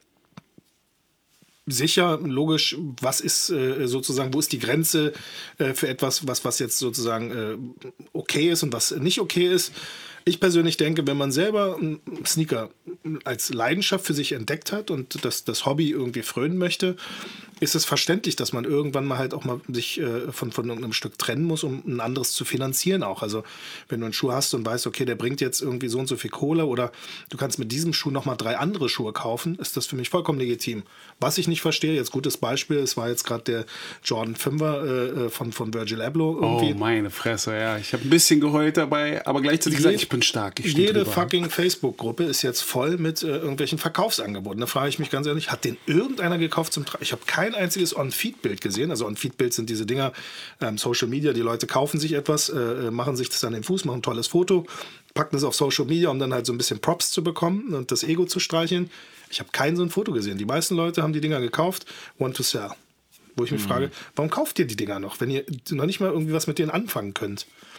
Sicher, logisch, was ist äh, sozusagen, wo ist die Grenze äh, für etwas, was, was jetzt sozusagen äh, okay ist und was nicht okay ist. Ich persönlich denke, wenn man selber einen Sneaker als Leidenschaft für sich entdeckt hat und das, das Hobby irgendwie frönen möchte, ist es verständlich, dass man irgendwann mal halt auch mal sich äh, von, von irgendeinem Stück trennen muss, um ein anderes zu finanzieren auch. Also wenn du einen Schuh hast und weißt, okay, der bringt jetzt irgendwie so und so viel Kohle oder du kannst mit diesem Schuh nochmal drei andere Schuhe kaufen, ist das für mich vollkommen legitim. Was ich nicht verstehe, jetzt gutes Beispiel, es war jetzt gerade der Jordan fünfer äh, von, von Virgil Abloh irgendwie. Oh, meine Fresse, ja. Ich habe ein bisschen geheult dabei, aber gleichzeitig gesagt, ich bin stark. Ich jede fucking Facebook-Gruppe ist jetzt voll mit äh, irgendwelchen Verkaufsangeboten. Da frage ich mich ganz ehrlich, hat den irgendeiner gekauft zum Tra- Ich habe kein einziges On-Feed-Bild gesehen. Also On-Feed-Bild sind diese Dinger, ähm, Social Media, die Leute kaufen sich etwas, äh, machen sich das an den Fuß, machen ein tolles Foto, packen es auf Social Media, um dann halt so ein bisschen Props zu bekommen und das Ego zu streicheln. Ich habe kein so ein Foto gesehen. Die meisten Leute haben die Dinger gekauft, want to sell. Wo ich mich mhm. frage, warum kauft ihr die Dinger noch, wenn ihr noch nicht mal irgendwie was mit denen anfangen könnt?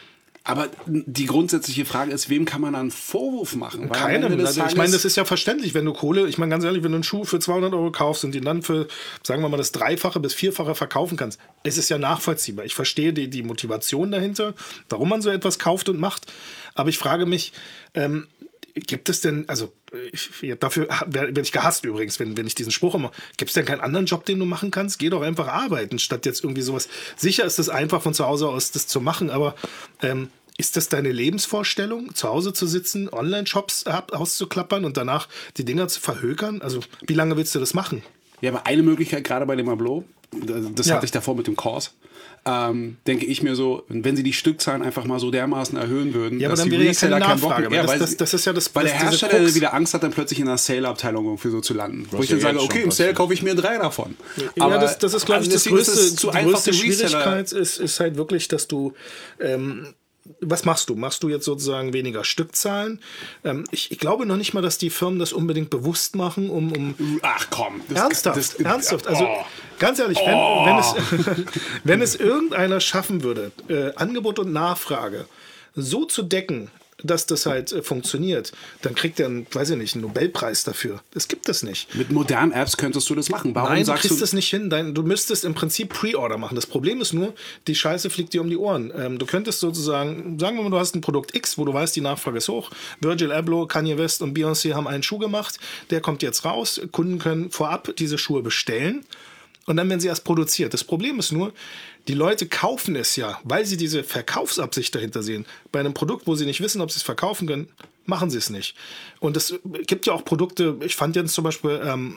Aber die grundsätzliche Frage ist, wem kann man einen Vorwurf machen? Weil Keinem. Also ich meine, das ist ja verständlich, wenn du Kohle, ich meine ganz ehrlich, wenn du einen Schuh für zweihundert Euro kaufst und ihn dann für, sagen wir mal, das Dreifache bis Vierfache verkaufen kannst, es ist ja nachvollziehbar. Ich verstehe die, die Motivation dahinter, warum man so etwas kauft und macht. Aber ich frage mich, ähm, gibt es denn, also ich, dafür werde ich gehasst übrigens, wenn, wenn ich diesen Spruch immer, gibt es denn keinen anderen Job, den du machen kannst? Geh doch einfach arbeiten, statt jetzt irgendwie sowas. Sicher ist es einfach von zu Hause aus das zu machen, aber ähm, ist das deine Lebensvorstellung, zu Hause zu sitzen, Online-Shops auszuklappern und danach die Dinger zu verhökern? Also wie lange willst du das machen? Ja, aber eine Möglichkeit, gerade bei dem Ablo, das Ja. hatte ich davor mit dem Kors, ähm, denke ich mir so, wenn sie die Stückzahlen einfach mal so dermaßen erhöhen würden, Ja, aber dass dann die wäre ja keine Reseller keinen Bock Nachfrage. mehr- weil Ja, weil das, sie- das, das ist ja das, Weil das der diese Hersteller Krux. wieder Angst hat, dann plötzlich in der Sale-Abteilung irgendwie so zu landen. Wo ich ja dann sage, jetzt okay, schon im Sale passiert. kaufe ich mir drei davon. Ja, das, das ist, glaube ich, also das deswegen ist größte, es zu die einfach größte für Reseller. Schwierigkeit ist, ist halt wirklich, dass du ähm, was machst du? Machst du jetzt sozusagen weniger Stückzahlen? Ähm, ich, ich glaube noch nicht mal, dass die Firmen das unbedingt bewusst machen, um... um Ach komm. Das, ernsthaft, das, ernsthaft. Also oh. ganz ehrlich, wenn, wenn, es, wenn es irgendeiner schaffen würde, äh, Angebot und Nachfrage so zu decken, dass das halt äh, funktioniert, dann kriegt er einen, weiß ich nicht, einen Nobelpreis dafür. Das gibt es nicht. Mit modernen Apps könntest du das machen. Warum Nein, du sagst kriegst du... das nicht hin. Dein, du müsstest im Prinzip Pre-Order machen. Das Problem ist nur, die Scheiße fliegt dir um die Ohren. Ähm, du könntest sozusagen, sagen wir mal, du hast ein Produkt X, wo du weißt, die Nachfrage ist hoch. Virgil Abloh, Kanye West und Beyoncé haben einen Schuh gemacht. Der kommt jetzt raus. Kunden können vorab diese Schuhe bestellen. Und dann werden sie erst produziert. Das Problem ist nur, die Leute kaufen es ja, weil sie diese Verkaufsabsicht dahinter sehen. Bei einem Produkt, wo sie nicht wissen, ob sie es verkaufen können, machen sie es nicht. Und es gibt ja auch Produkte, ich fand jetzt zum Beispiel, ähm,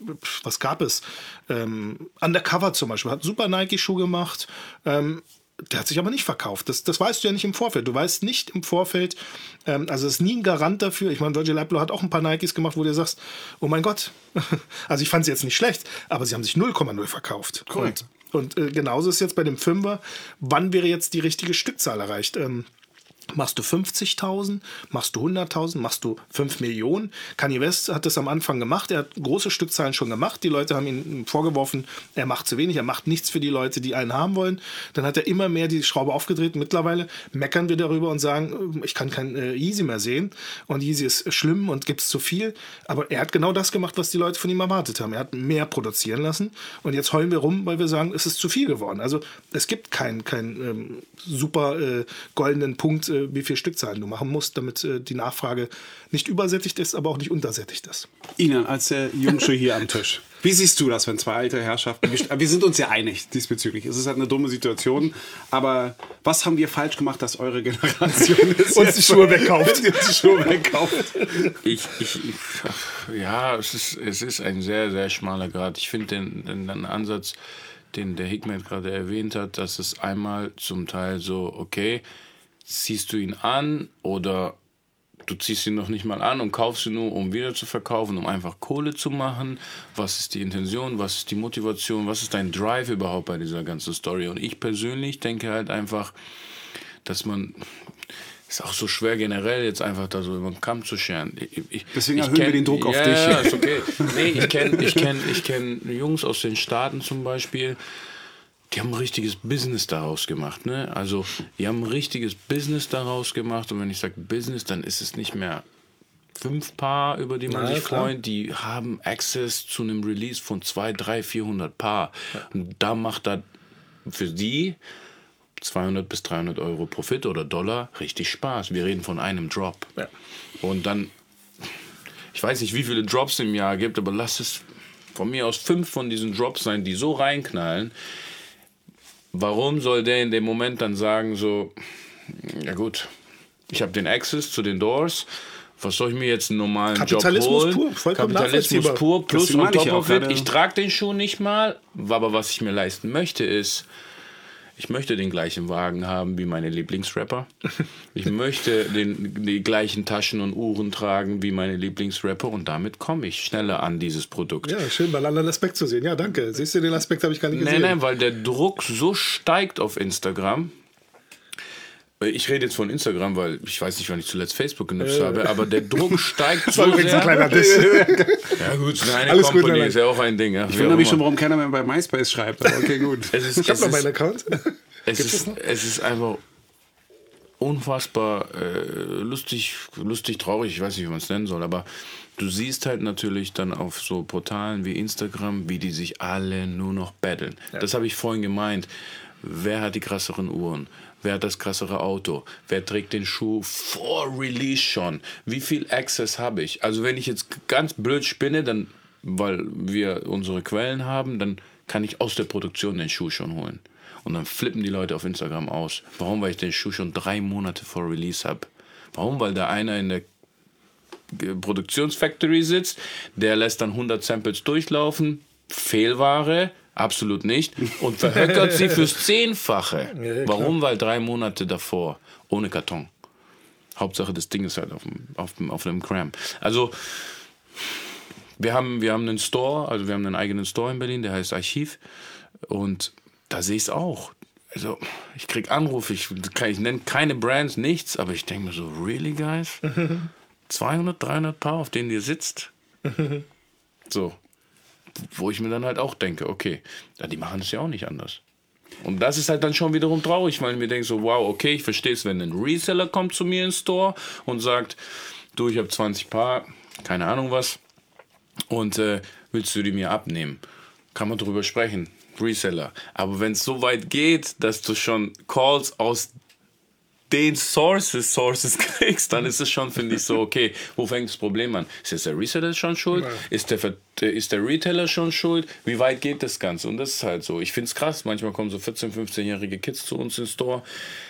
was gab es? Ähm, Undercover zum Beispiel, hat super Nike-Schuh gemacht, ähm, der hat sich aber nicht verkauft. Das, das weißt du ja nicht im Vorfeld. Du weißt nicht im Vorfeld, ähm, also es ist nie ein Garant dafür. Ich meine, Virgil Abloh hat auch ein paar Nikes gemacht, wo du sagst, oh mein Gott. Also ich fand sie jetzt nicht schlecht, aber sie haben sich null Komma null verkauft. Korrekt. Und, und äh, genauso ist jetzt bei dem Fünfer, wann wäre jetzt die richtige Stückzahl erreicht? Ähm, Machst du fünfzigtausend, machst du hunderttausend, machst du fünf Millionen? Kanye West hat das am Anfang gemacht, er hat große Stückzahlen schon gemacht, die Leute haben ihm vorgeworfen, er macht zu wenig, er macht nichts für die Leute, die einen haben wollen. Dann hat er immer mehr die Schraube aufgedreht, mittlerweile meckern wir darüber und sagen, ich kann kein äh, Yeezy mehr sehen und Yeezy ist schlimm und gibt es zu viel, aber er hat genau das gemacht, was die Leute von ihm erwartet haben. Er hat mehr produzieren lassen und jetzt heulen wir rum, weil wir sagen, es ist zu viel geworden. Also es gibt keinen kein, ähm, super äh, goldenen Punkt, äh, wie viel Stückzahlen du machen musst, damit äh, die Nachfrage nicht übersättigt ist, aber auch nicht untersättigt ist. Ihnen als der Jungsche hier am Tisch. Wie siehst du das, wenn zwei alte Herrschaften... Wir sind uns ja einig diesbezüglich. Es ist halt eine dumme Situation. Aber was haben wir falsch gemacht, dass eure Generation ist Uns die Schuhe wegkauft. die Schuhe wegkauft. Ich, ich, ich, ja, es ist, es ist ein sehr, sehr schmaler Grad. Ich finde den, den, den Ansatz, den der Hikmet gerade erwähnt hat, dass es einmal zum Teil so, okay, ziehst du ihn an oder du ziehst ihn noch nicht mal an und kaufst ihn nur, um wieder zu verkaufen, um einfach Kohle zu machen. Was ist die Intention, was ist die Motivation, was ist dein Drive überhaupt bei dieser ganzen Story? Und ich persönlich denke halt einfach, dass man... Ist auch so schwer generell jetzt einfach da so über den Kamm zu scheren. Ich, ich, Deswegen ich erhöhen kenn, wir den Druck auf ja, dich. Ja, ist okay. Nee, ich kenne ich kenn, ich kenn Jungs aus den Staaten zum Beispiel, die haben ein richtiges Business daraus gemacht. Ne? Also die haben ein richtiges Business daraus gemacht. Und wenn ich sage Business, dann ist es nicht mehr fünf Paar, über die man Na, sich klar. freut. Die haben Access zu einem Release von zweihundert, dreihundert, vierhundert Paar. Ja. Und da macht das für die zweihundert bis dreihundert Euro Profit oder Dollar richtig Spaß. Wir reden von einem Drop. Ja. Und dann, ich weiß nicht, wie viele Drops im Jahr gibt, aber lass es von mir aus fünf von diesen Drops sein, die so reinknallen. Warum soll der in dem Moment dann sagen so, ja gut, ich habe den Access zu den Doors, was soll ich mir jetzt einen normalen Kapitalismus Job holen? pur, vollkommen Kapitalismus nachvollziehbar. pur, plus Deswegen on meine ich top auch of it. gerade- Ich trage den Schuh nicht mal, aber was ich mir leisten möchte ist, ich möchte den gleichen Wagen haben wie meine Lieblingsrapper. Ich möchte den, die gleichen Taschen und Uhren tragen wie meine Lieblingsrapper und damit komme ich schneller an dieses Produkt. Ja, schön, mal einen anderen Aspekt zu sehen. Ja, danke. Siehst du, den Aspekt habe ich gar nicht gesehen. Nein, nein, weil der Druck so steigt auf Instagram. Ich rede jetzt von Instagram, weil ich weiß nicht, wann ich zuletzt Facebook genutzt Äh. habe, aber der Druck steigt Das war so übrigens sehr. ein kleiner Diss. Ja gut, eine Alles gut, Company nein, nein. ist ja auch ein Ding. Ja, Ich wundere mich schon, warum keiner mehr bei MySpace schreibt. Aber okay, gut. Es ist, Ich habe es noch ist, meinen Account. es ist, es ist einfach unfassbar äh, lustig, lustig, traurig, ich weiß nicht, wie man es nennen soll, aber du siehst halt natürlich dann auf so Portalen wie Instagram, wie die sich alle nur noch battlen. Ja. Das habe ich vorhin gemeint. Wer hat die krasseren Uhren? Wer hat das krassere Auto? Wer trägt den Schuh vor Release schon? Wie viel Access habe ich? Also wenn ich jetzt ganz blöd spinne, dann, weil wir unsere Quellen haben, dann kann ich aus der Produktion den Schuh schon holen. Und dann flippen die Leute auf Instagram aus. Warum? Weil ich den Schuh schon drei Monate vor Release habe. Warum? Weil da einer in der Produktionsfactory sitzt, der lässt dann hundert Samples durchlaufen, Fehlware, absolut nicht, und verhöckert sie fürs Zehnfache. Ja, warum? Weil drei Monate davor, ohne Karton. Hauptsache das Ding ist halt auf dem, auf dem, auf dem Gram. Also wir haben, wir haben einen Store, also wir haben einen eigenen Store in Berlin, der heißt Archiv, und da sehe ich es auch. Also ich krieg Anrufe, ich, ich nenne keine Brands, nichts, aber ich denke mir so, really guys? zweihundert, dreihundert Paar, auf denen ihr sitzt? So. Wo ich mir dann halt auch denke, okay, ja, die machen es ja auch nicht anders. Und das ist halt dann schon wiederum traurig, weil ich mir denke so, wow, okay, ich verstehe es, wenn ein Reseller kommt zu mir ins Store und sagt, du, ich habe zwanzig Paar, keine Ahnung was, und äh, willst du die mir abnehmen? Kann man drüber sprechen, Reseller. Aber wenn es so weit geht, dass du schon Calls aus den Sources, Sources kriegst, dann ist es schon, finde ich, so, okay, wo fängt das Problem an? Ist jetzt der Reseller schon schuld? Ja. Ist, der, ist der Retailer schon schuld? Wie weit geht das Ganze? Und das ist halt so. Ich finde es krass, manchmal kommen so vierzehn-, fünfzehnjährige Kids zu uns ins Store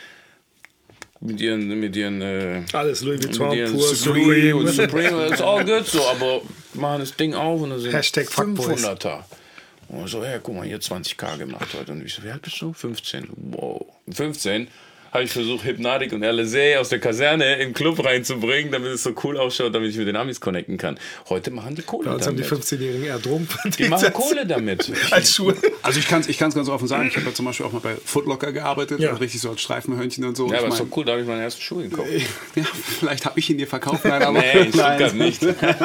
mit ihren, mit ihren äh, alles Louis Vuitton, mit ihren pur Supreme und Supreme, it's all good so, aber machen das Ding auf und dann sind Hashtag fünfhunderter. Und so, ja, guck mal, hier zwanzig K gemacht heute. Und ich so, wie alt bist du? fünfzehn. Wow. fünfzehn habe ich versucht, Hypnotic und L S A aus der Kaserne im Club reinzubringen, damit es so cool ausschaut, damit ich mit den Amis connecten kann. Heute machen die Kohle damit. Jetzt haben die fünfzehnjährigen eher Drogen. Die machen Kohle damit. Als Schuhe. Also ich kann es ich kann's ganz offen sagen, ich habe ja zum Beispiel auch mal bei Footlocker gearbeitet, ja. also richtig so als Streifenhörnchen und so. Ja, aber ich ist mein, doch cool, da habe ich meine ersten Schuhe gekauft. Ja, vielleicht habe ich ihn dir verkauft, nein, aber nee, in Stuttgart nicht.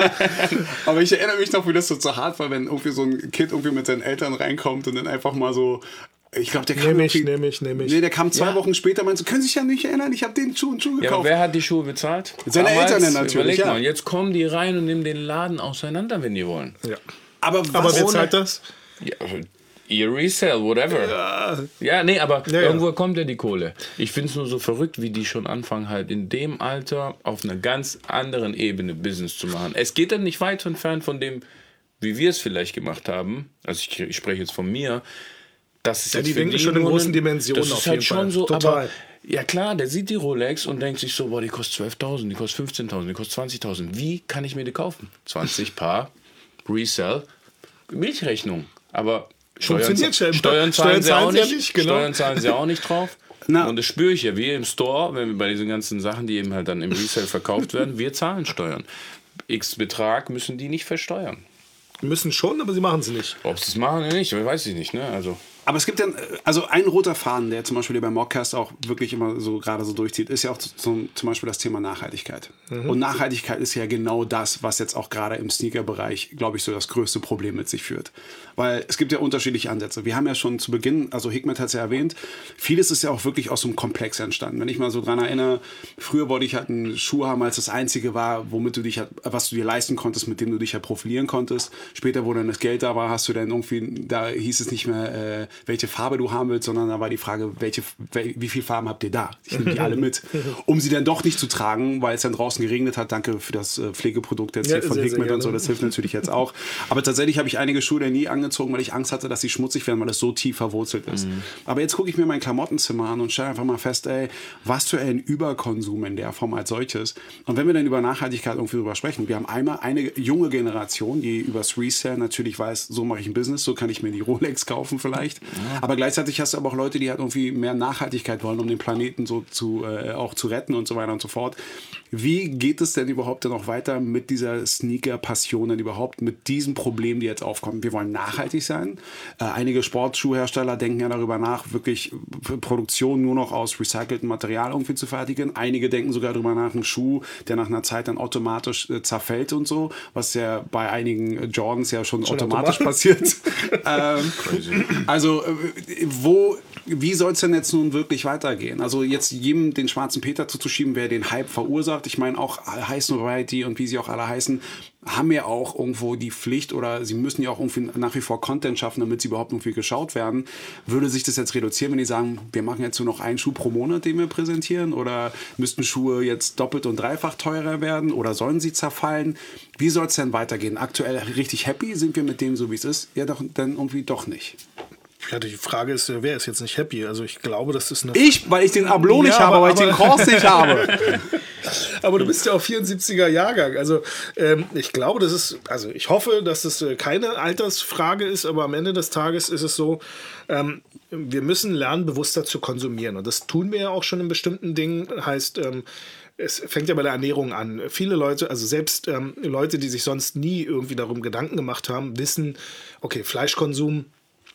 Aber ich erinnere mich noch, wie das so zu hart war, wenn irgendwie so ein Kind irgendwie mit seinen Eltern reinkommt und dann einfach mal so, ich glaube, der kam nehm ich, nehm ich, nehm ich. Nee, der kam zwei ja. Wochen später, meinte so, können Sie sich ja nicht erinnern, ich habe den Schuh und Schuh gekauft. Ja, aber wer hat die Schuhe bezahlt? Seine Damals, Eltern dann natürlich, überleg ja. mal, jetzt kommen die rein und nehmen den Laden auseinander, wenn die wollen. Ja. Aber, aber wer ohne, zahlt das? Ja, ihr Resell, whatever. Ja, ja nee, aber ja, irgendwo ja. kommt ja die Kohle. Ich finde es nur so verrückt, wie die schon anfangen, halt in dem Alter auf einer ganz anderen Ebene Business zu machen. Es geht dann nicht weit entfernt von dem, wie wir es vielleicht gemacht haben. Also ich, ich spreche jetzt von mir. Das ist ja, jetzt die denken schon in großen Dimensionen das ist auf halt jeden schon Fall. so, Total. aber ja klar, der sieht die Rolex und denkt sich so, boah, die kostet zwölftausend, die kostet fünfzehntausend, die kostet zwanzigtausend. Wie kann ich mir die kaufen? zwanzig Paar, Resell, Milchrechnung. Aber Steuern, Steuern, Steuern zahlen sie auch nicht, ja nicht genau. Steuern zahlen sie auch nicht drauf. Na. Und das spüre ich ja, wir im Store, wenn wir bei diesen ganzen Sachen, die eben halt dann im Resell verkauft werden, wir zahlen Steuern. X Betrag müssen die nicht versteuern. Müssen schon, aber sie machen es nicht. Ob sie es machen oder nicht, weiß ich nicht, ne? Also Aber es gibt dann, also ein roter Faden, der zum Beispiel beim Mockcast auch wirklich immer so gerade so durchzieht, ist ja auch zum, zum Beispiel das Thema Nachhaltigkeit. Mhm. Und Nachhaltigkeit ist ja genau das, was jetzt auch gerade im Sneaker-Bereich, glaube ich, so das größte Problem mit sich führt. Weil es gibt ja unterschiedliche Ansätze. Wir haben ja schon zu Beginn, also Hikmet hat es ja erwähnt, vieles ist ja auch wirklich aus so einem Komplex entstanden. Wenn ich mal so dran erinnere, früher wollte ich halt einen Schuh haben, als das einzige war, womit du dich halt, was du dir leisten konntest, mit dem du dich halt profilieren konntest. Später, wo dann das Geld da war, hast du dann irgendwie, da hieß es nicht mehr, äh, welche Farbe du haben willst, sondern da war die Frage, welche, wie viele Farben habt ihr da? Ich nehme die alle mit, um sie dann doch nicht zu tragen, weil es dann draußen geregnet hat. Danke für das äh, Pflegeprodukt jetzt ja, hier von sehr, Hikmet sehr und so, das hilft natürlich jetzt auch. Aber tatsächlich habe ich einige Schuhe nie angezogen, weil ich Angst hatte, dass sie schmutzig werden, weil das so tief verwurzelt ist. Mhm. Aber jetzt gucke ich mir mein Klamottenzimmer an und stelle einfach mal fest, ey, was für ein Überkonsum in der Form als solches. Und wenn wir dann über Nachhaltigkeit irgendwie drüber sprechen, wir haben einmal eine junge Generation, die übers Resale natürlich weiß, so mache ich ein Business, so kann ich mir die Rolex kaufen vielleicht. Ja. Aber gleichzeitig hast du aber auch Leute, die halt irgendwie mehr Nachhaltigkeit wollen, um den Planeten so zu, äh, auch zu retten und so weiter und so fort. Wie geht es denn überhaupt dann auch weiter mit dieser Sneaker-Passion, denn überhaupt mit diesen Problemen, die jetzt aufkommen? Wir wollen nachhaltig sein. Äh, einige Sportschuhhersteller denken ja darüber nach, wirklich Produktion nur noch aus recyceltem Material irgendwie zu fertigen. Einige denken sogar darüber nach, einen Schuh, der nach einer Zeit dann automatisch äh, zerfällt und so, was ja bei einigen Jordans ja schon, schon automatisch, automatisch passiert. ähm, also äh, wo Wie soll es denn jetzt nun wirklich weitergehen? Also jetzt jedem den schwarzen Peter zuzuschieben, wer den Hype verursacht. Ich meine, auch High Variety und wie sie auch alle heißen, haben ja auch irgendwo die Pflicht oder sie müssen ja auch irgendwie nach wie vor Content schaffen, damit sie überhaupt irgendwie geschaut werden. Würde sich das jetzt reduzieren, wenn die sagen, wir machen jetzt nur noch einen Schuh pro Monat, den wir präsentieren? Oder müssten Schuhe jetzt doppelt und dreifach teurer werden? Oder sollen sie zerfallen? Wie soll es denn weitergehen? Aktuell richtig happy? Sind wir mit dem so, wie es ist? Ja, doch, dann irgendwie doch nicht. Ja, die Frage ist, wer ist jetzt nicht happy? Also ich glaube, das ist eine... Ich, weil ich den Ablo nicht Ja, habe, aber- weil ich den Kors nicht habe. Aber du bist ja auch vierundsiebziger Jahrgang. Also ähm, ich glaube, das ist, also ich hoffe, dass das äh, keine Altersfrage ist, aber am Ende des Tages ist es so, ähm, wir müssen lernen, bewusster zu konsumieren. Und das tun wir ja auch schon in bestimmten Dingen. Heißt, ähm, es fängt ja bei der Ernährung an. Viele Leute, also selbst ähm, Leute, die sich sonst nie irgendwie darum Gedanken gemacht haben, wissen, okay, Fleischkonsum,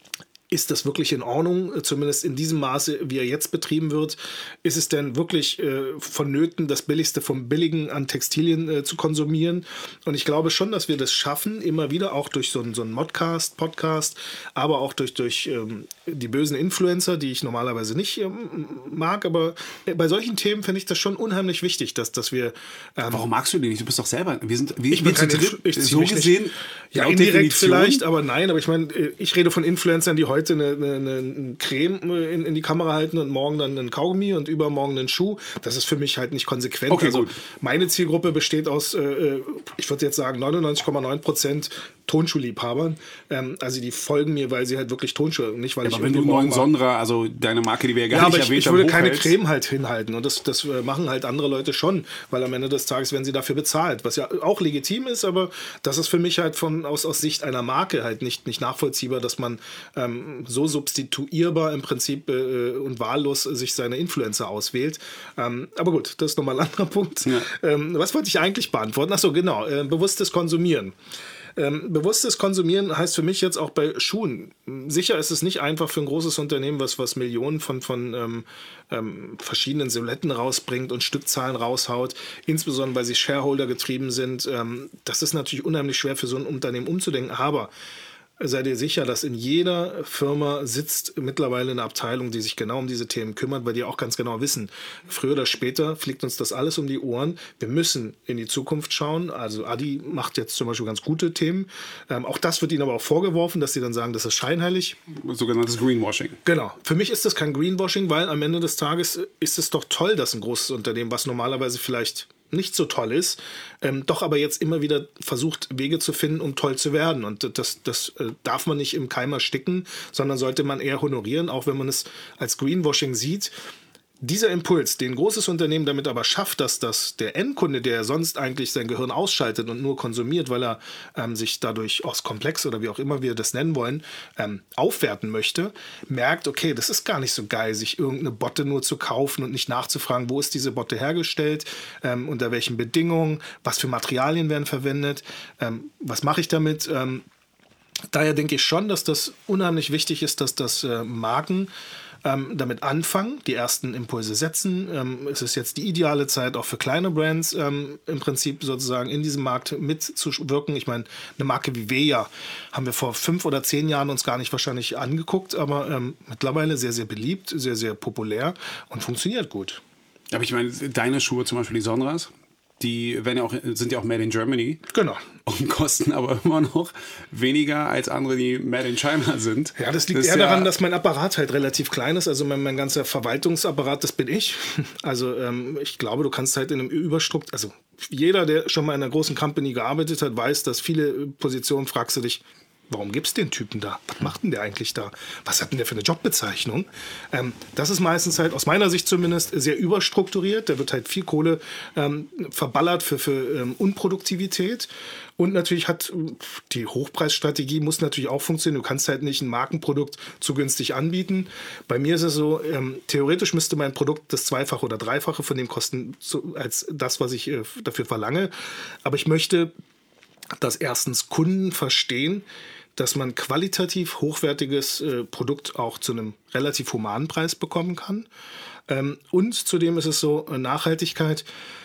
ist das wirklich in Ordnung, zumindest in diesem Maße, wie er jetzt betrieben wird? Ist es denn wirklich äh, vonnöten, das Billigste vom Billigen an Textilien äh, zu konsumieren? Und ich glaube schon, dass wir das schaffen, immer wieder auch durch so einen so einen Modcast, Podcast, aber auch durch, durch ähm, die bösen Influencer, die ich normalerweise nicht ähm, mag. Aber bei solchen Themen finde ich das schon unheimlich wichtig, dass, dass wir... Ähm, Warum magst du den nicht? Du bist doch selber... Wir sind, wir, ich bin wir zu kein dritt, Influ- ich zieh so mich nicht- gesehen... Ja, laut indirekt Definition- vielleicht, aber nein, aber ich meine, ich rede von Influencern, die heute eine, eine, eine Creme in, in die Kamera halten und morgen dann einen Kaugummi und übermorgen einen Schuh. Das ist für mich halt nicht konsequent. Okay, also gut. meine Zielgruppe besteht aus, äh, ich würde jetzt sagen, neunundneunzig Komma neun Prozent Tonschuhliebhabern. Ähm, also die folgen mir, weil sie halt wirklich Tonschuhe, nicht weil ich Aber wenn du irgendwie neuen morgen mal- Sondra, also deine Marke, die wir ja gar ja, nicht aber ich, erwähnt ich haben, würde keine hochhältst. Creme halt hinhalten und das, das äh, machen halt andere Leute schon, weil am Ende des Tages werden sie dafür bezahlt, was ja auch legitim ist, aber das ist für mich halt von aus, aus Sicht einer Marke halt nicht, nicht nachvollziehbar, dass man ähm, so substituierbar im Prinzip äh, und wahllos sich seine Influencer auswählt. Ähm, aber gut, das ist nochmal ein anderer Punkt. Ja. Ähm, was wollte ich eigentlich beantworten? Achso, genau, äh, bewusstes Konsumieren. Ähm, bewusstes Konsumieren heißt für mich jetzt auch bei Schuhen. Sicher ist es nicht einfach für ein großes Unternehmen, was, was Millionen von, von ähm, ähm, verschiedenen Silhouetten rausbringt und Stückzahlen raushaut, insbesondere weil sie Shareholder getrieben sind. Ähm, das ist natürlich unheimlich schwer für so ein Unternehmen umzudenken, aber sei dir sicher, dass in jeder Firma sitzt mittlerweile eine Abteilung, die sich genau um diese Themen kümmert, weil die auch ganz genau wissen, früher oder später fliegt uns das alles um die Ohren. Wir müssen in die Zukunft schauen. Also Adi macht jetzt zum Beispiel ganz gute Themen. Ähm, auch das wird ihnen aber auch vorgeworfen, dass sie dann sagen, das ist scheinheilig. Sogenanntes Greenwashing. Genau. Für mich ist das kein Greenwashing, weil am Ende des Tages ist es doch toll, dass ein großes Unternehmen, was normalerweise vielleicht nicht so toll ist, ähm, doch aber jetzt immer wieder versucht, Wege zu finden, um toll zu werden. Und das, das äh, darf man nicht im Keim ersticken, sondern sollte man eher honorieren, auch wenn man es als Greenwashing sieht. Dieser Impuls, den ein großes Unternehmen damit aber schafft, dass das der Endkunde, der sonst eigentlich sein Gehirn ausschaltet und nur konsumiert, weil er ähm, sich dadurch aus Komplex oder wie auch immer wir das nennen wollen, ähm, aufwerten möchte, merkt, okay, das ist gar nicht so geil, sich irgendeine Botte nur zu kaufen und nicht nachzufragen, wo ist diese Botte hergestellt, ähm, unter welchen Bedingungen, was für Materialien werden verwendet, ähm, was mache ich damit. Ähm, daher denke ich schon, dass das unheimlich wichtig ist, dass das äh, Marken Ähm, damit anfangen, die ersten Impulse setzen. Ähm, es ist jetzt die ideale Zeit auch für kleine Brands ähm, im Prinzip sozusagen in diesem Markt mitzuwirken. Ich meine, eine Marke wie Veja haben wir vor fünf oder zehn Jahren uns gar nicht wahrscheinlich angeguckt, aber ähm, mittlerweile sehr, sehr beliebt, sehr, sehr populär und funktioniert gut. Aber ich meine, deine Schuhe, zum Beispiel die Sonras, die werden ja auch, sind ja auch made in Germany. Genau. Und kosten aber immer noch weniger als andere, die made in China sind. Ja, das liegt ist eher ja- daran, dass mein Apparat halt relativ klein ist. Also mein, mein ganzer Verwaltungsapparat, das bin ich. Also ähm, ich glaube, du kannst halt in einem Überstrukt, also jeder, der schon mal in einer großen Company gearbeitet hat, weiß, dass viele Positionen fragst du dich, warum gibt's den Typen da? Was macht denn der eigentlich da? Was hat denn der für eine Jobbezeichnung? Ähm, das ist meistens halt, aus meiner Sicht zumindest, sehr überstrukturiert. Da wird halt viel Kohle ähm, verballert für, für ähm, Unproduktivität. Und natürlich hat die Hochpreisstrategie muss natürlich auch funktionieren. Du kannst halt nicht ein Markenprodukt zu günstig anbieten. Bei mir ist es so, ähm, theoretisch müsste mein Produkt das Zweifache oder Dreifache von dem kosten, so, als das, was ich äh, dafür verlange. Aber ich möchte, dass erstens Kunden verstehen, dass man qualitativ hochwertiges äh, Produkt auch zu einem relativ humanen Preis bekommen kann. Ähm, und zudem ist es so, äh, Nachhaltigkeit.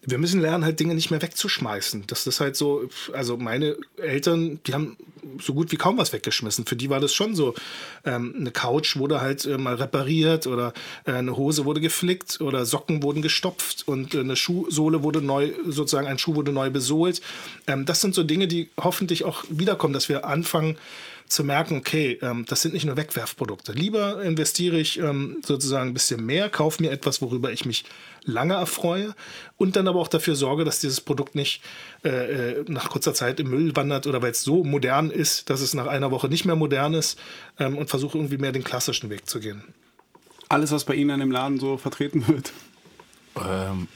wir müssen lernen, halt Dinge nicht mehr wegzuschmeißen. Das ist halt so, also meine Eltern, die haben so gut wie kaum was weggeschmissen. Für die war das schon so, ähm, eine Couch wurde halt äh, mal repariert oder äh, eine Hose wurde geflickt oder Socken wurden gestopft und äh, eine Schuhsohle wurde neu, sozusagen ein Schuh wurde neu besohlt. Ähm, das sind so Dinge, die hoffentlich auch wiederkommen, dass wir anfangen zu merken, okay, ähm, das sind nicht nur Wegwerfprodukte. Lieber investiere ich ähm, sozusagen ein bisschen mehr, kaufe mir etwas, worüber ich mich lange erfreue und dann aber auch dafür sorge, dass dieses Produkt nicht äh, nach kurzer Zeit im Müll wandert oder weil es so modern ist, dass es nach einer Woche nicht mehr modern ist ähm, und versuche irgendwie mehr den klassischen Weg zu gehen. Alles, was bei Ihnen in dem Laden so vertreten wird? Ähm,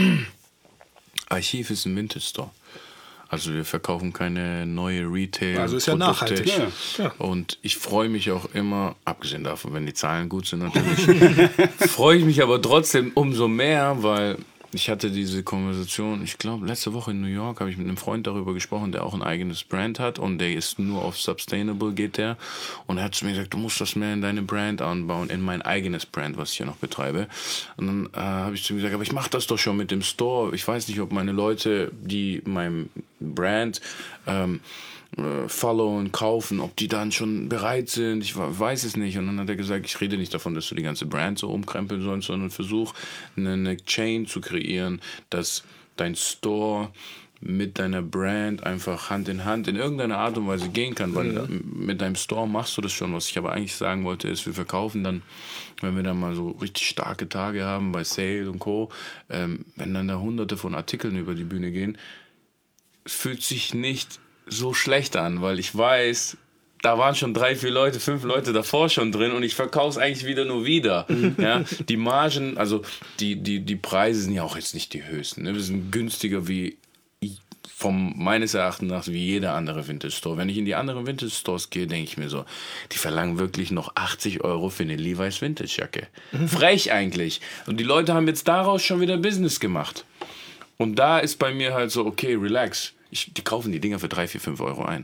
Archiv ist ein Vintage Store. Also wir verkaufen keine neue Retail-Produkte. Also ist ja nachhaltig. Ja, ja. Und ich freue mich auch immer, abgesehen davon, wenn die Zahlen gut sind natürlich, freue ich mich aber trotzdem umso mehr, weil ich hatte diese Konversation, ich glaube letzte Woche in New York habe ich mit einem Freund darüber gesprochen, der auch ein eigenes Brand hat und der ist nur auf Sustainable geht der und er hat zu mir gesagt, du musst das mehr in deine Brand anbauen, in mein eigenes Brand, was ich hier noch betreibe. Und dann äh, habe ich zu ihm gesagt, aber ich mache das doch schon mit dem Store. Ich weiß nicht, ob meine Leute, die meinem Brand ähm, followen, kaufen, ob die dann schon bereit sind, ich weiß es nicht. Und dann hat er gesagt, ich rede nicht davon, dass du die ganze Brand so umkrempeln sollst, sondern versuch eine Chain zu kreieren, dass dein Store mit deiner Brand einfach Hand in Hand in irgendeiner Art und Weise gehen kann, weil mhm. mit deinem Store machst du das schon. Was ich aber eigentlich sagen wollte, ist, wir verkaufen dann, wenn wir dann mal so richtig starke Tage haben bei Sale und Co., ähm, wenn dann da hunderte von Artikeln über die Bühne gehen, es fühlt sich nicht so schlecht an, weil ich weiß, da waren schon drei, vier Leute, fünf Leute davor schon drin und ich verkaufe es eigentlich wieder nur wieder. Ja, die Margen, also die, die, die Preise sind ja auch jetzt nicht die höchsten. Ne? Wir sind günstiger wie vom meines Erachtens nach wie jeder andere Vintage Store. Wenn ich in die anderen Vintage Stores gehe, denke ich mir so, die verlangen wirklich noch achtzig Euro für eine Levi's Vintage Jacke. Frech eigentlich. Und die Leute haben jetzt daraus schon wieder Business gemacht. Und da ist bei mir halt so, okay, relax. Ich, die kaufen die Dinger für drei, vier, fünf Euro ein.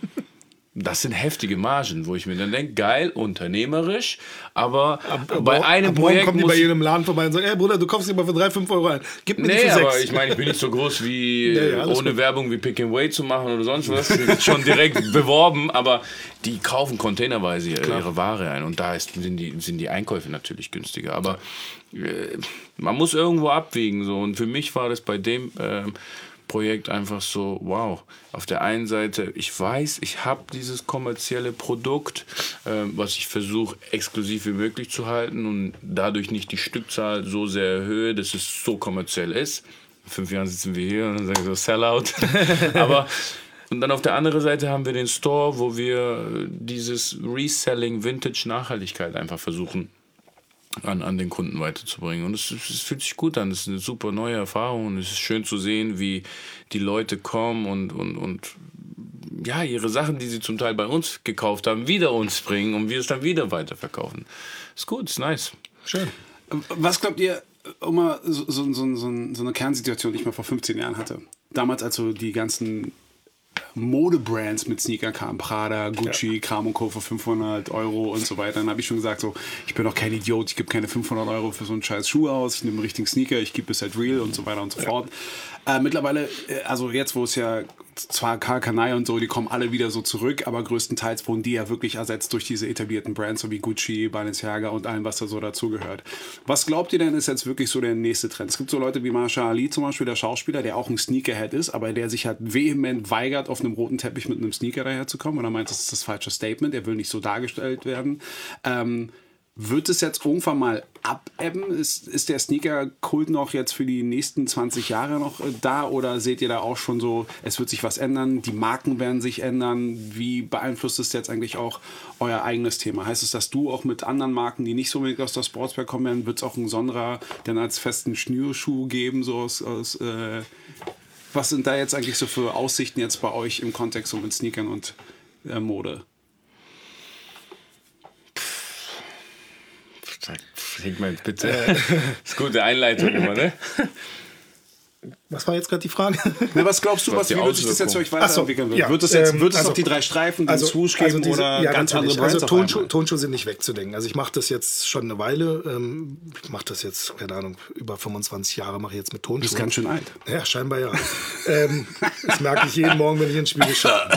Das sind heftige Margen, wo ich mir dann denke, geil, unternehmerisch, aber ab, bei ab, einem ab Projekt kommen die bei jedem Laden vorbei und sagen, ey Bruder, du kaufst die mal für drei, fünf Euro ein. Gib mir nee, die für sechs. Aber ich meine, ich bin nicht so groß wie, ja, ja, ohne gut. Werbung wie Pick and Wait zu machen oder sonst was. Schon direkt beworben, aber die kaufen containerweise Klar. ihre Ware ein und da ist, sind, die, sind die Einkäufe natürlich günstiger. Aber äh, man muss irgendwo abwägen. So. Und für mich war das bei dem äh, Projekt einfach so, wow, auf der einen Seite, ich weiß, ich habe dieses kommerzielle Produkt, äh, was ich versuche exklusiv wie möglich zu halten und dadurch nicht die Stückzahl so sehr erhöhe, dass es so kommerziell ist. In fünf Jahren sitzen wir hier und dann sagen wir so, Sellout. Aber und dann auf der anderen Seite haben wir den Store, wo wir dieses Reselling, Vintage, Nachhaltigkeit einfach versuchen An, an den Kunden weiterzubringen. Und es, es fühlt sich gut an. Es ist eine super neue Erfahrung und es ist schön zu sehen, wie die Leute kommen und, und, und ja, ihre Sachen, die sie zum Teil bei uns gekauft haben, wieder uns bringen und wir es dann wieder weiterverkaufen. Ist gut, ist nice. Schön. Was glaubt ihr, um mal so, so, so, so eine Kernsituation, die ich mal vor fünfzehn Jahren hatte? Damals, als so die ganzen Modebrands mit Sneaker kamen, Prada, Gucci, ja. Kram und Co. für fünfhundert Euro und so weiter. Dann habe ich schon gesagt, so, ich bin doch kein Idiot, ich gebe keine fünfhundert Euro für so einen scheiß Schuh aus, ich nehme einen richtigen Sneaker, ich gebe es halt real und so weiter und so ja. fort. Äh, mittlerweile, also jetzt, wo es ja zwar Karl Kani und so, die kommen alle wieder so zurück, aber größtenteils wurden die ja wirklich ersetzt durch diese etablierten Brands, so wie Gucci, Balenciaga und allem, was da so dazugehört. Was glaubt ihr denn, ist jetzt wirklich so der nächste Trend? Es gibt so Leute wie Mahershala Ali zum Beispiel, der Schauspieler, der auch ein Sneakerhead ist, aber der sich halt vehement weigert, auf einem roten Teppich mit einem Sneaker daherzukommen, und er meint, das ist das falsche Statement, er will nicht so dargestellt werden. Ähm, Wird es jetzt irgendwann mal abebben? Ist, ist der Sneaker-Kult noch jetzt für die nächsten zwanzig Jahre noch da? Oder seht ihr da auch schon so, es wird sich was ändern, die Marken werden sich ändern? Wie beeinflusst es jetzt eigentlich auch euer eigenes Thema? Heißt es, dass du auch mit anderen Marken, die nicht so unbedingt aus der Sportswear kommen werden, wird es auch einen Sonderer dann als festen Schnürschuh geben? So aus, aus, äh, was sind da jetzt eigentlich so für Aussichten jetzt bei euch im Kontext so mit Sneakern und äh, Mode? Sag mal bitte. Das ist gute Einleitung immer, ne? Was war jetzt gerade die Frage? Na, was glaubst du, was, Was die wie wird sich das jetzt für euch weiterentwickeln? Ach so, wird? ja, wird es, jetzt, ähm, wird es also- noch die drei Streifen, die Also, Swoosh also geben diese, oder ja, ganz andere natürlich. Brands Also auf Tonschuhe, einmal? Tonschuhe sind nicht wegzudenken. Also ich mache das jetzt schon eine Weile. Ähm, ich mache das jetzt, keine Ahnung, über fünfundzwanzig Jahre mache ich jetzt mit Tonschuhen. Du bist ganz schön alt. Ja, scheinbar ja. ähm, das merke ich jeden Morgen, wenn ich ins Spiegel schaue.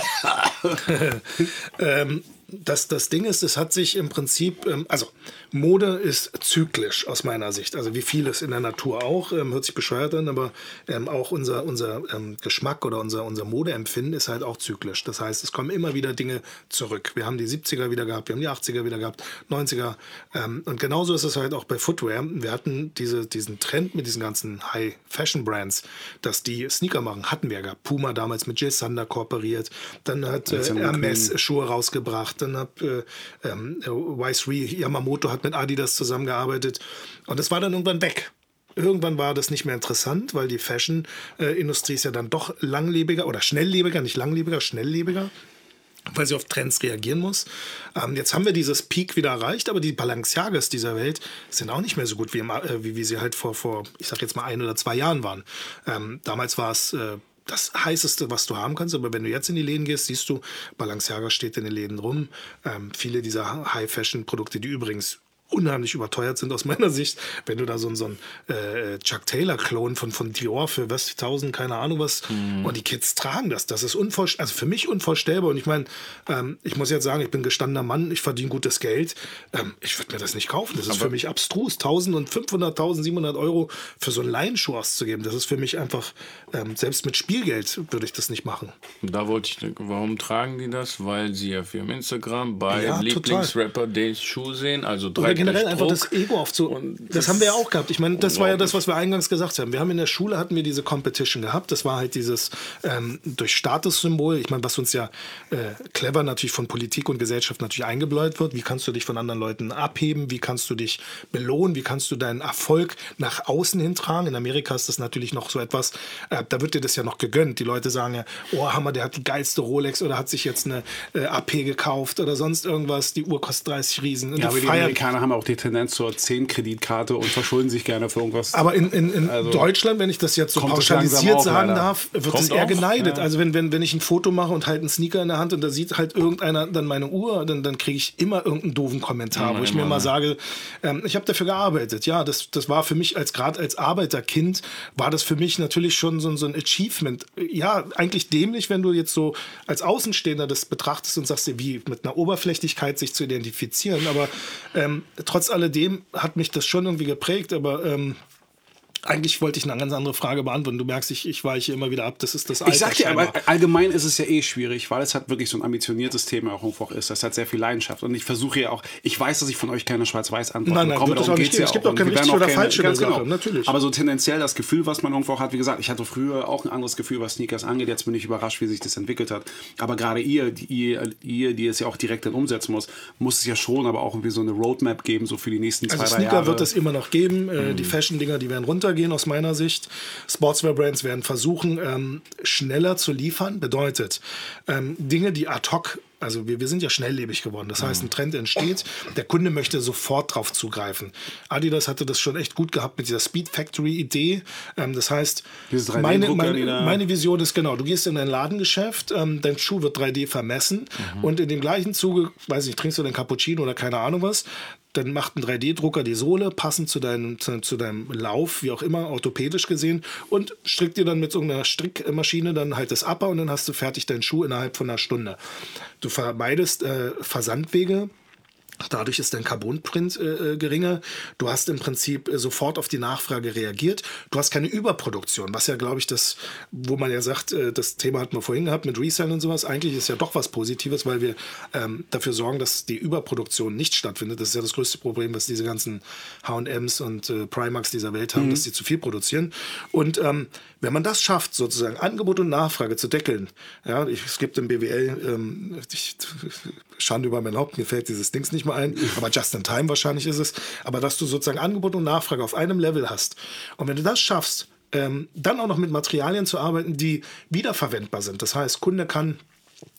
ähm, das, das Ding ist, es hat sich im Prinzip, ähm, also Mode ist zyklisch aus meiner Sicht. Also wie vieles in der Natur auch, ähm, hört sich bescheuert an, aber ähm, auch unser, unser ähm, Geschmack oder unser, unser Modeempfinden ist halt auch zyklisch. Das heißt, es kommen immer wieder Dinge zurück. Wir haben die siebziger wieder gehabt, wir haben die achtziger wieder gehabt, neunziger. Ähm, und genauso ist es halt auch bei Footwear. Wir hatten diese, diesen Trend mit diesen ganzen High-Fashion-Brands, dass die Sneaker machen, hatten wir gehabt. Puma damals mit Jay Sander kooperiert, dann hat äh, Hermes Schuhe rausgebracht, dann hat äh, ähm, Y drei Yamamoto hat mit Adidas zusammengearbeitet und es war dann irgendwann weg. Irgendwann war das nicht mehr interessant, weil die Fashion-Industrie ist ja dann doch langlebiger oder schnelllebiger, nicht langlebiger, schnelllebiger, weil sie auf Trends reagieren muss. Ähm, jetzt haben wir dieses Peak wieder erreicht, aber die Balenciagas dieser Welt sind auch nicht mehr so gut, wie, im, äh, wie, wie sie halt vor, vor, ich sag jetzt mal, ein oder zwei Jahren waren. Ähm, damals war es äh, das heißeste, was du haben kannst, aber wenn du jetzt in die Läden gehst, siehst du, Balenciaga steht in den Läden rum. Ähm, viele dieser High-Fashion-Produkte, die übrigens unheimlich überteuert sind aus meiner Sicht, wenn du da so, so einen äh, Chuck Taylor-Klon von, von Dior für was, tausend, keine Ahnung was, mhm. und die Kids tragen das. Das ist unvorstellbar, also für mich unvorstellbar. Und ich meine, ähm, ich muss jetzt sagen, ich bin gestandener Mann, ich verdiene gutes Geld. Ähm, ich würde mir das nicht kaufen. Das ist Aber für mich abstrus, tausend und fünfhundert, tausendsiebenhundert Euro für so einen Laienschuh auszugeben. Das ist für mich einfach, ähm, selbst mit Spielgeld würde ich das nicht machen. Da wollte ich, warum tragen die das? Weil sie auf ihrem Instagram bei Ja, Lieblingsrapper den Schuh sehen, also Oder generell einfach Druck. das Ego oft so. Und Das, das haben wir ja auch gehabt. Ich meine, das war ja das, unglaublich. was wir eingangs gesagt haben. Wir haben in der Schule hatten wir diese Competition gehabt. Das war halt dieses ähm, durch Statussymbol. Ich meine, was uns ja äh, clever natürlich von Politik und Gesellschaft natürlich eingebläut wird. Wie kannst du dich von anderen Leuten abheben? Wie kannst du dich belohnen? Wie kannst du deinen Erfolg nach außen hintragen? In Amerika ist das natürlich noch so etwas, äh, da wird dir das ja noch gegönnt. Die Leute sagen ja, oh Hammer, der hat die geilste Rolex oder hat sich jetzt eine äh, A P gekauft oder sonst irgendwas. Die Uhr kostet dreißig Riesen. Und Ja, die aber die feiern- Amerikaner haben auch die Tendenz zur zehn-Kreditkarte und verschulden sich gerne für irgendwas. Aber in, in, in Also, Deutschland, wenn ich das jetzt so kommt es pauschalisiert langsam auch, sagen leider. darf, wird Kommt es eher auch, geneidet. ja. Also wenn, wenn, wenn ich ein Foto mache und halt einen Sneaker in der Hand und da sieht halt irgendeiner dann meine Uhr, dann, dann kriege ich immer irgendeinen doofen Kommentar, Immer, wo ich mir immer, mal ne? sage, ähm, ich habe dafür gearbeitet. Ja, das, das war für mich als gerade als Arbeiterkind, war das für mich natürlich schon so, so ein Achievement. Ja, eigentlich dämlich, wenn du jetzt so als Außenstehender das betrachtest und sagst dir, wie mit einer Oberflächlichkeit sich zu identifizieren. Aber ähm, trotz alledem hat mich das schon irgendwie geprägt, aber ähm, eigentlich wollte ich eine ganz andere Frage beantworten. Du merkst, ich, ich weiche immer wieder ab. Das ist das Alter. Ich sag dir, aber scheinbar. allgemein ist es ja eh schwierig, weil es halt wirklich so ein ambitioniertes Thema auch einfach ist. Das hat sehr viel Leidenschaft. Und ich versuche ja auch, ich weiß, dass ich von euch keine Schwarz-Weiß-Antwort Nein, nein, bekomme. wird es Darum auch nicht geht's geben. ja Es gibt auch. auch kein Und wir richtig werden oder falsch in der ganz genau. Sache, natürlich. Aber so tendenziell das Gefühl, was man irgendwo hat, wie gesagt, ich hatte früher auch ein anderes Gefühl, was Sneakers angeht. Jetzt bin ich überrascht, wie sich das entwickelt hat. Aber gerade ihr, die, ihr, ihr, die es ja auch direkt dann umsetzen muss, muss es ja schon aber auch irgendwie so eine Roadmap geben, so für die nächsten zwei, Also drei Sneaker Jahre. wird es immer noch geben. Äh, die Fashion-Dinger, die werden runtergehen aus meiner Sicht. Sportswear-Brands werden versuchen, ähm, schneller zu liefern. Bedeutet, ähm, Dinge, die ad hoc, also wir, wir sind ja schnelllebig geworden. Das heißt, ein Trend entsteht, der Kunde möchte sofort drauf zugreifen. Adidas hatte das schon echt gut gehabt mit dieser Speed Factory-Idee. Ähm, das heißt, Dieses drei D meine, Drucker, meine, die da- meine Vision ist genau, du gehst in ein Ladengeschäft, ähm, dein Schuh wird drei D vermessen und in dem gleichen Zuge, weiß nicht, trinkst du den Cappuccino oder keine Ahnung was, dann macht ein drei D Drucker die Sohle passend zu deinem, zu, zu deinem Lauf, wie auch immer, orthopädisch gesehen, und strickt dir dann mit so einer Strickmaschine dann halt das Upper und dann hast du fertig deinen Schuh innerhalb von einer Stunde. Du vermeidest äh, Versandwege. Dadurch ist dein Carbonprint äh, geringer. Du hast im Prinzip äh, sofort auf die Nachfrage reagiert. Du hast keine Überproduktion, was ja, glaube ich, das, wo man ja sagt, äh, das Thema hatten wir vorhin gehabt mit Resell und sowas. Eigentlich ist ja doch was Positives, weil wir ähm, dafür sorgen, dass die Überproduktion nicht stattfindet. Das ist ja das größte Problem, was diese ganzen H und M's und äh, Primarks dieser Welt haben, dass die zu viel produzieren. Und ähm, wenn man das schafft, sozusagen Angebot und Nachfrage zu deckeln, ja, ich, es gibt im B W L, ähm, ich, Schande über mein Haupt, mir fällt dieses Dings nicht mehr ein, aber just in time wahrscheinlich ist es, aber dass du sozusagen Angebot und Nachfrage auf einem Level hast. Und wenn du das schaffst, ähm, dann auch noch mit Materialien zu arbeiten, die wiederverwendbar sind. Das heißt, Kunde kann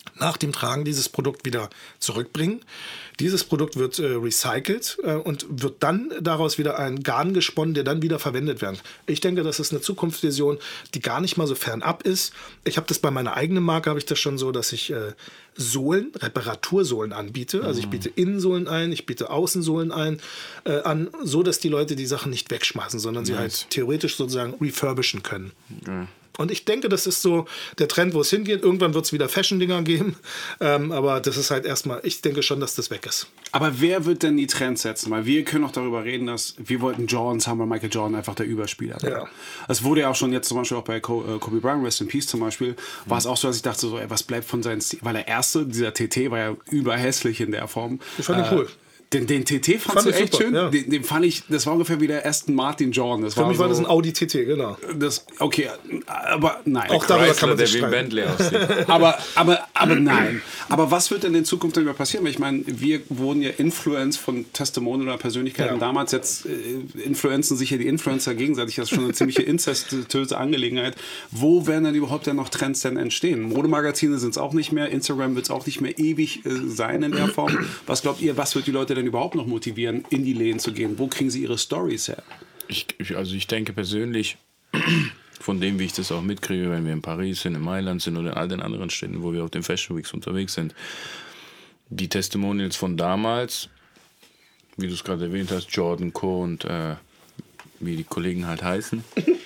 nach dem Tragen dieses Produkt wieder zurückbringen. Dieses Produkt wird äh, recycelt äh, und wird dann daraus wieder ein Garn gesponnen, der dann wieder verwendet wird. Ich denke, das ist eine Zukunftsvision, die gar nicht mal so fernab ist. Ich habe das bei meiner eigenen Marke, habe ich das schon so, dass ich äh, Sohlen, Reparatursohlen anbiete. Also ich biete Innensohlen ein, ich biete Außensohlen ein, äh, an, so dass die Leute die Sachen nicht wegschmeißen, sondern sie halt theoretisch sozusagen refurbischen können. Ja. Und ich denke, das ist so der Trend, wo es hingeht. Irgendwann wird es wieder Fashion-Dinger geben. Ähm, aber das ist halt erstmal, ich denke schon, dass das weg ist. Aber wer wird denn die Trends setzen? Weil wir können auch darüber reden, dass wir wollten Jordans haben, weil Michael Jordan einfach der Überspieler war. Ja. Das wurde ja auch schon jetzt zum Beispiel auch bei Kobe Bryant, Rest in Peace zum Beispiel, war es auch so, dass ich dachte so, ey, was bleibt von seinem Stil? Weil der erste, dieser T T, war ja überhässlich in der Form. Ich fand ihn äh, cool. Den, den T T fandst Fand du echt super, schön? Ja. Den, den fand ich, das war ungefähr wie der Aston Martin Jordan. Das Für war mich so, war das ein Audi T T, genau. Das, okay, aber nein. Auch darüber kann man der sich wie ein streiten. Bentley aussieht. aber, aber, aber nein. Aber was wird denn in Zukunft darüber passieren? Weil ich meine, wir wurden ja Influenced von Testimonial oder Persönlichkeiten Ja. damals. Jetzt äh, influenzen sich ja die Influencer gegenseitig. Das ist schon eine ziemliche inzestöse Angelegenheit. Wo werden denn überhaupt denn noch Trends denn entstehen? Modemagazine sind es auch nicht mehr. Instagram wird es auch nicht mehr ewig äh, sein in der Form. Was glaubt ihr, was wird die Leute denn überhaupt noch motivieren, in die Läden zu gehen? Wo kriegen sie ihre Storys her? Ich, ich, also ich denke persönlich, von dem, wie ich das auch mitkriege, wenn wir in Paris sind, in Mailand sind oder in all den anderen Städten, wo wir auf den Fashion Weeks unterwegs sind, die Testimonials von damals, wie du es gerade erwähnt hast, Jordan, Co. und äh, wie die Kollegen halt heißen,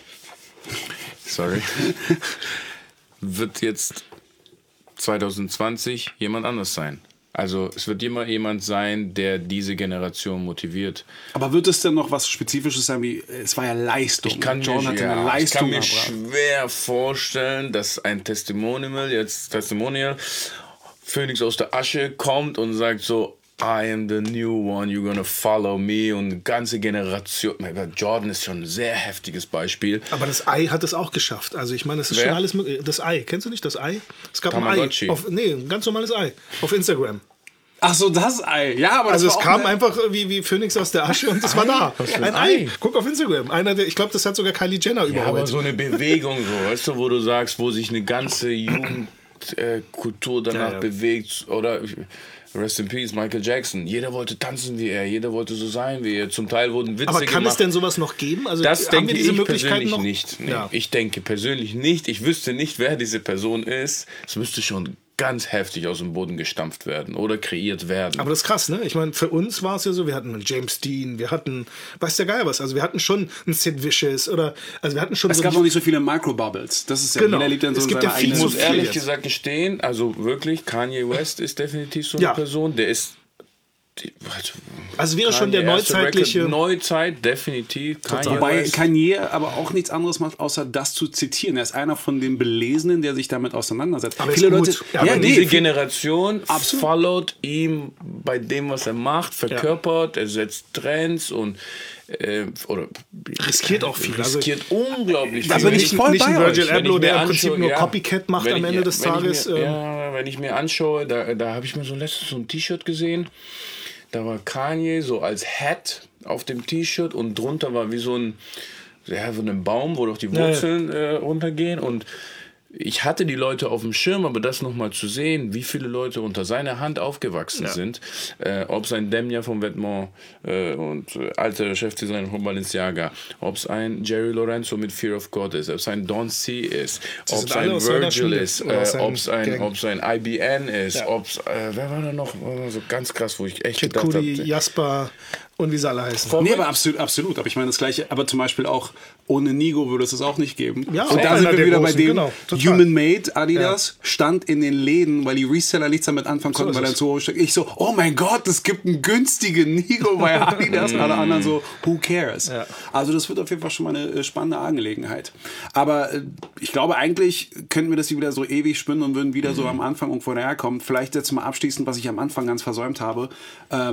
sorry, wird jetzt zwanzig zwanzig jemand anders sein. Also es wird immer jemand sein, der diese Generation motiviert. Aber wird es denn noch was Spezifisches sein, wie es war ja Leistung? Ich kann, Jordan mir, hatte ja, eine ich Leistung kann mir erbracht. schwer vorstellen, dass ein Testimonial, jetzt Testimonial, Phönix aus der Asche kommt und sagt so, I am the new one, you're gonna follow me, und eine ganze Generation. Jordan ist schon ein sehr heftiges Beispiel. Aber das Ei hat es auch geschafft. Also ich meine, es ist Wer? schon alles möglich. Das Ei, kennst du nicht das Ei? Es gab ein Ei. Tamagotchi. Auf, nee, ein ganz normales Ei. Auf Instagram. Ach so, das Ei. Ja, aber Also das es war kam auch eine- einfach wie, wie Phönix aus der Asche und das war da. für Ein ein Ei. Ei? Guck auf Instagram. Einer der, ich glaube, das hat sogar Kylie Jenner Ja, aber überholt. so eine Bewegung, so, weißt du, wo du sagst, wo sich eine ganze Jugendkultur danach Ja, ja. bewegt, oder Rest in Peace, Michael Jackson. Jeder wollte tanzen wie er, jeder wollte so sein wie er. Zum Teil wurden Witze Aber kann gemacht. es denn sowas noch geben? Also Das haben denke wir diese ich Möglichkeiten persönlich noch? nicht. Nee, Ja. Ich denke persönlich nicht. Ich wüsste nicht, wer diese Person ist. Es müsste schon ganz heftig aus dem Boden gestampft werden oder kreiert werden. Aber das ist krass, ne? Ich meine, für uns war es ja so, wir hatten einen James Dean, wir hatten, weiß der Geier was, also wir hatten schon einen Sid Vicious oder, also wir hatten schon Es so gab die- noch nicht so viele Microbubbles. Das ist ja, Genau. jeder liebt dann so Es gibt seine ja viel ich eigene- muss viel ehrlich jetzt. gesagt gestehen, also wirklich, Kanye West ist definitiv so eine Ja. Person, der ist die, Also wäre schon der Kanye, erste neuzeitliche- Record, Neuzeit, definitiv. Kanye Wobei West. Kanye aber auch nichts anderes macht, außer das zu zitieren. Er ist einer von den Belesenen, der sich damit auseinandersetzt. Aber viele ist gut. Leute, Ja, ja, aber nee, Diese viel- Generation Absolut. followt ihm bei dem, was er macht, verkörpert, er setzt Trends und äh, oder Riskiert auch viel. Also- riskiert unglaublich Da viel. bin ich voll nicht ein bei Virgil euch. Wenn Abloh, ich mir der im Prinzip anschaue, nur ja, Copycat macht wenn am ich- Ende ja, des wenn ich Tages. Mir, ähm, ja, wenn ich mir anschaue, da, da habe ich mir so letztens so ein T-Shirt gesehen. Da war Kanye so als Hat auf dem T-Shirt und drunter war wie so ein, ja, so ein Baum, wo doch die Ja, ja. Wurzeln äh, runtergehen. Und ich hatte die Leute auf dem Schirm, aber das nochmal zu sehen, wie viele Leute unter seiner Hand aufgewachsen Ja. sind, äh, ob es ein Demja vom Vetements äh, und äh, alter Chefdesigner von Balenciaga, ob es ein Jerry Lorenzo mit Fear of God ist, ob es ein Don C ist, ob sind es alle ein aus seiner Virgil Schule ist, oder aus äh, seinem ob es ein, Gang. ob's ein I B N ist, Ja. ob es, äh, wer war da noch, war so ganz krass, wo ich echt Kid gedacht Cudi, habe, Jasper und wie sie alle heißen. Nee, aber absolut, absolut. Aber ich meine das Gleiche, aber zum Beispiel auch ohne Nigo würde es das auch nicht geben. Ja, und auch da einer sind wir der wieder bei Großen, dem genau, total. Human Made Adidas stand in den Läden, weil die Reseller nichts damit anfangen konnten, ist weil er es. zu hoch steht. Ich so, oh mein Gott, es gibt einen günstigen Nigo bei Adidas und alle anderen so, who cares? Ja. Also das wird auf jeden Fall schon mal eine äh, spannende Angelegenheit. Aber äh, ich glaube eigentlich könnten wir das wieder so ewig spinnen und würden wieder so am Anfang irgendwo daherkommen. Vielleicht jetzt mal abschließend, was ich am Anfang ganz versäumt habe. Ähm,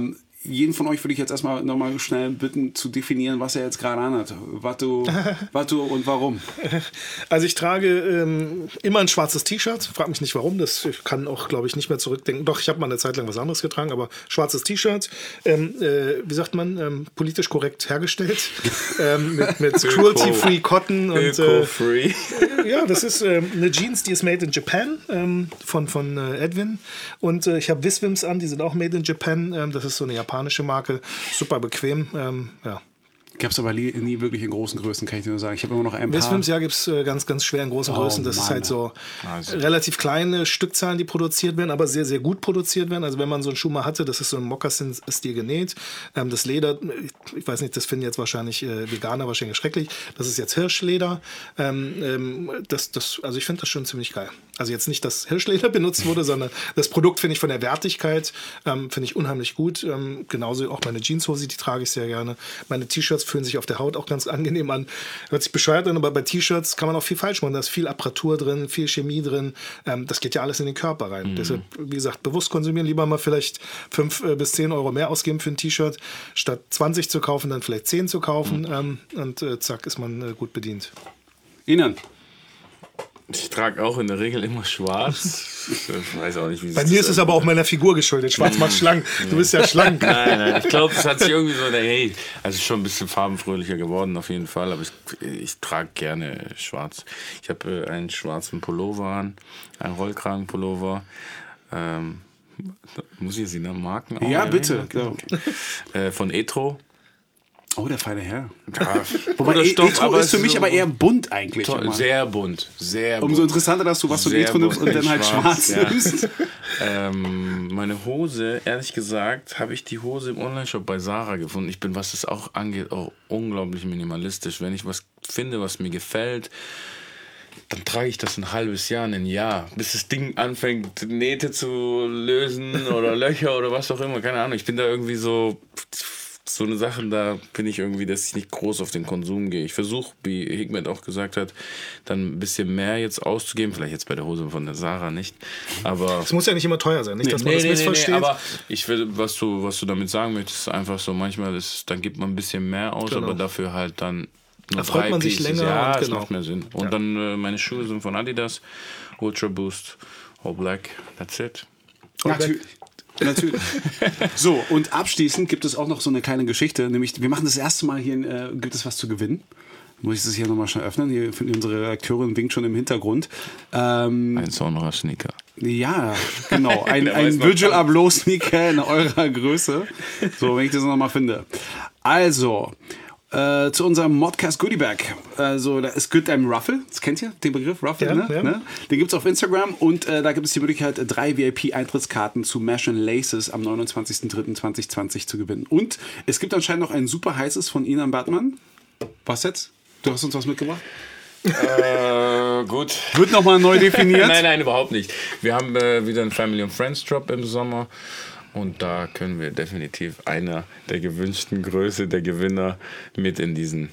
jeden von euch würde ich jetzt erstmal nochmal schnell bitten zu definieren, was er jetzt gerade anhat. Was du, was du und warum. Also ich trage ähm, immer ein schwarzes T-Shirt. Frag mich nicht warum. Das ich kann auch, glaube ich, nicht mehr zurückdenken. Doch, ich habe mal eine Zeit lang was anderes getragen, aber schwarzes T-Shirt. Ähm, äh, wie sagt man? Ähm, politisch korrekt hergestellt. ähm, mit mit Cruelty-Free Cotton. Und, Eco-Free. Äh, ja, das ist äh, eine Jeans, die ist made in Japan ähm, von, von äh, Edwin. Und äh, ich habe Wiswims an, die sind auch made in Japan. Ähm, das ist so eine japanische Marke. Super bequem. Ähm, ja. Gab es aber nie, nie wirklich in großen Größen, kann ich dir nur sagen. Ich habe immer noch ein paar. Wiswims, ja, gibt es äh, ganz, ganz schwer in großen Oh, Größen. Das Mann. ist halt so Also. relativ kleine Stückzahlen, die produziert werden, aber sehr, sehr gut produziert werden. Also wenn man so einen Schuh mal hatte, das ist so ein Moccasin-Stil genäht. Ähm, das Leder, ich weiß nicht, das finden jetzt wahrscheinlich äh, Veganer wahrscheinlich schrecklich. Das ist jetzt Hirschleder. Ähm, ähm, das, das, also ich finde das schon ziemlich geil. Also jetzt nicht, dass Hirschleder benutzt wurde, sondern das Produkt finde ich von der Wertigkeit, ähm, finde ich unheimlich gut. Ähm, genauso auch meine Jeanshose, die trage ich sehr gerne. Meine T-Shirts fühlen sich auf der Haut auch ganz angenehm an. Hört sich bescheuert an, aber bei T-Shirts kann man auch viel falsch machen. Da ist viel Apparatur drin, viel Chemie drin. Ähm, das geht ja alles in den Körper rein. Mhm. Deshalb, wie gesagt, bewusst konsumieren. Lieber mal vielleicht fünf bis zehn Euro mehr ausgeben für ein T-Shirt, statt zwanzig zu kaufen, dann vielleicht zehn zu kaufen. Mhm. Ähm, und äh, zack, ist man äh, gut bedient. Ihnen? Ich trage auch in der Regel immer schwarz. Ich weiß auch nicht, wie Bei mir ist es aber auch meiner Figur geschuldet. Schwarz macht schlank. Du bist ja schlank. Nein, nein, ich glaube, es hat sich irgendwie so, hey, also schon ein bisschen farbenfröhlicher geworden auf jeden Fall, aber ich, ich trage gerne schwarz. Ich habe äh, einen schwarzen Pullover an, einen Rollkragenpullover. Ähm, muss ich jetzt die Marken auch Ja, erwähnen? bitte. Okay. Äh, von Etro. Oh, der feine Herr. Ja, Wobei guter e Stoff, Etro aber ist für es mich so aber eher bunt eigentlich. toll, immer. sehr bunt, sehr bunt. Umso interessanter, dass du was von Sehr Etro nimmst und bunt, dann halt schwarz ja. nimmst. Ähm, meine Hose, ehrlich gesagt, habe ich die Hose im Onlineshop bei Zara gefunden. Ich bin, was das auch angeht, auch unglaublich minimalistisch. Wenn ich was finde, was mir gefällt, dann trage ich das ein halbes Jahr, ein Jahr, bis das Ding anfängt, Nähte zu lösen oder Löcher oder was auch immer. Keine Ahnung, ich bin da irgendwie so... So eine Sache, da bin ich irgendwie, dass ich nicht groß auf den Konsum gehe. Ich versuche, wie Hikmet auch gesagt hat, dann ein bisschen mehr jetzt auszugeben. Vielleicht jetzt bei der Hose von der Zara nicht. Aber Es muss ja nicht immer teuer sein. Nicht, dass man nee, das nee, nee, missversteht. nee, aber ich will, was du, was du damit sagen möchtest, ist einfach so, manchmal ist, dann gibt man ein bisschen mehr aus, Genau. aber dafür halt dann nur Da freut drei man sich Pieces. länger Ja, und das genau. macht mehr Sinn. Und Ja. dann äh, meine Schuhe sind von Adidas, Ultra Boost, All Black, that's it. Natürlich. Natürlich. So, und abschließend gibt es auch noch so eine kleine Geschichte, nämlich wir machen das erste Mal hier, äh, gibt es was zu gewinnen. Muss ich das hier nochmal schnell öffnen? Hier, unsere Redakteurin winkt schon im Hintergrund. Ähm, Ein Sonora Sneaker. ja, genau. Ein, Der ein weiß, was Virgil kommt. Abloh Sneaker in eurer Größe. So, wenn ich das nochmal finde. Also, äh, zu unserem Modcast Goodie Bag. Also, da ist Good Time Ruffle. Das kennt ihr, den Begriff Ruffle, Ja, ne? ja. ne? Den gibt es auf Instagram und äh, da gibt es die Möglichkeit, drei V I P-Eintrittskarten zu Mash and Laces am neunundzwanzigsten dritten zweitausendzwanzig zu gewinnen. Und es gibt anscheinend noch ein super heißes von Inan Batman. Was jetzt? Du hast uns was mitgebracht? Äh, gut. Wird nochmal neu definiert? Nein, nein, überhaupt nicht. Wir haben äh, wieder einen Family and Friends Drop im Sommer. Und da können wir definitiv einer der gewünschten Größe der Gewinner mit in diesen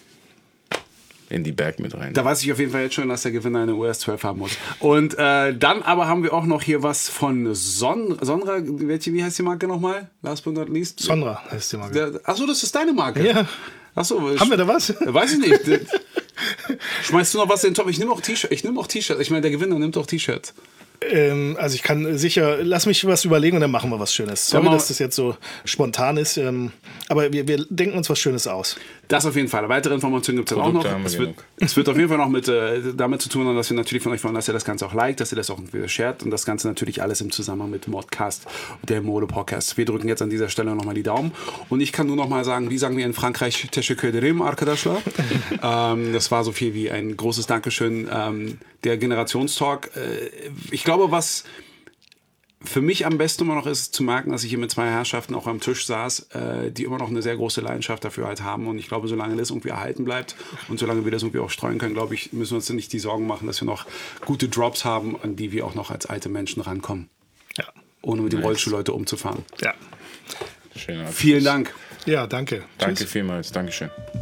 in die Bag mit rein. Da weiß ich auf jeden Fall jetzt schon, dass der Gewinner eine U S zwölf haben muss. Und äh, dann aber haben wir auch noch hier was von Son Sonra. Welche, wie heißt die Marke nochmal? Last but not least. Sonra heißt die Marke. Der, achso, das ist deine Marke. Ja. Achso, Haben wir da was? Weiß ich nicht. Schmeißt du noch was in den Topf? Ich nehme auch T-Shirt. Ich nehme auch T-Shirt. Ich meine, der Gewinner nimmt auch T-Shirts. Ähm, also ich kann sicher, lass mich was überlegen und dann machen wir was Schönes. Sorry, Ja, dass das jetzt so spontan ist, ähm, aber wir, wir denken uns was Schönes aus. Das auf jeden Fall. Weitere Informationen gibt es dann auch noch. Produkte haben wir Es wird, genug. es wird auf jeden Fall noch mit, äh, damit zu tun haben, dass wir natürlich von euch wollen, dass ihr das Ganze auch liked, dass ihr das auch shared und das Ganze natürlich alles im Zusammenhang mit Modcast, der Mode-Podcast. Wir drücken jetzt an dieser Stelle nochmal die Daumen und ich kann nur noch mal sagen, wie sagen wir in Frankreich, Teşekkür ederim arkadaşlar. ähm, Das war so viel wie ein großes Dankeschön. Ähm, der Generationstalk. Äh, ich glaube, was für mich am besten immer noch ist zu merken, dass ich hier mit zwei Herrschaften auch am Tisch saß, äh, die immer noch eine sehr große Leidenschaft dafür halt haben. Und ich glaube, solange das irgendwie erhalten bleibt und solange wir das irgendwie auch streuen können, glaube ich, müssen wir uns nicht die Sorgen machen, dass wir noch gute Drops haben, an die wir auch noch als alte Menschen rankommen. Ja. Ohne mit den Rollstuhlleute umzufahren. Ja. Schöner Vielen Dank. Ja, danke. Danke Tschüss. vielmals. Dankeschön.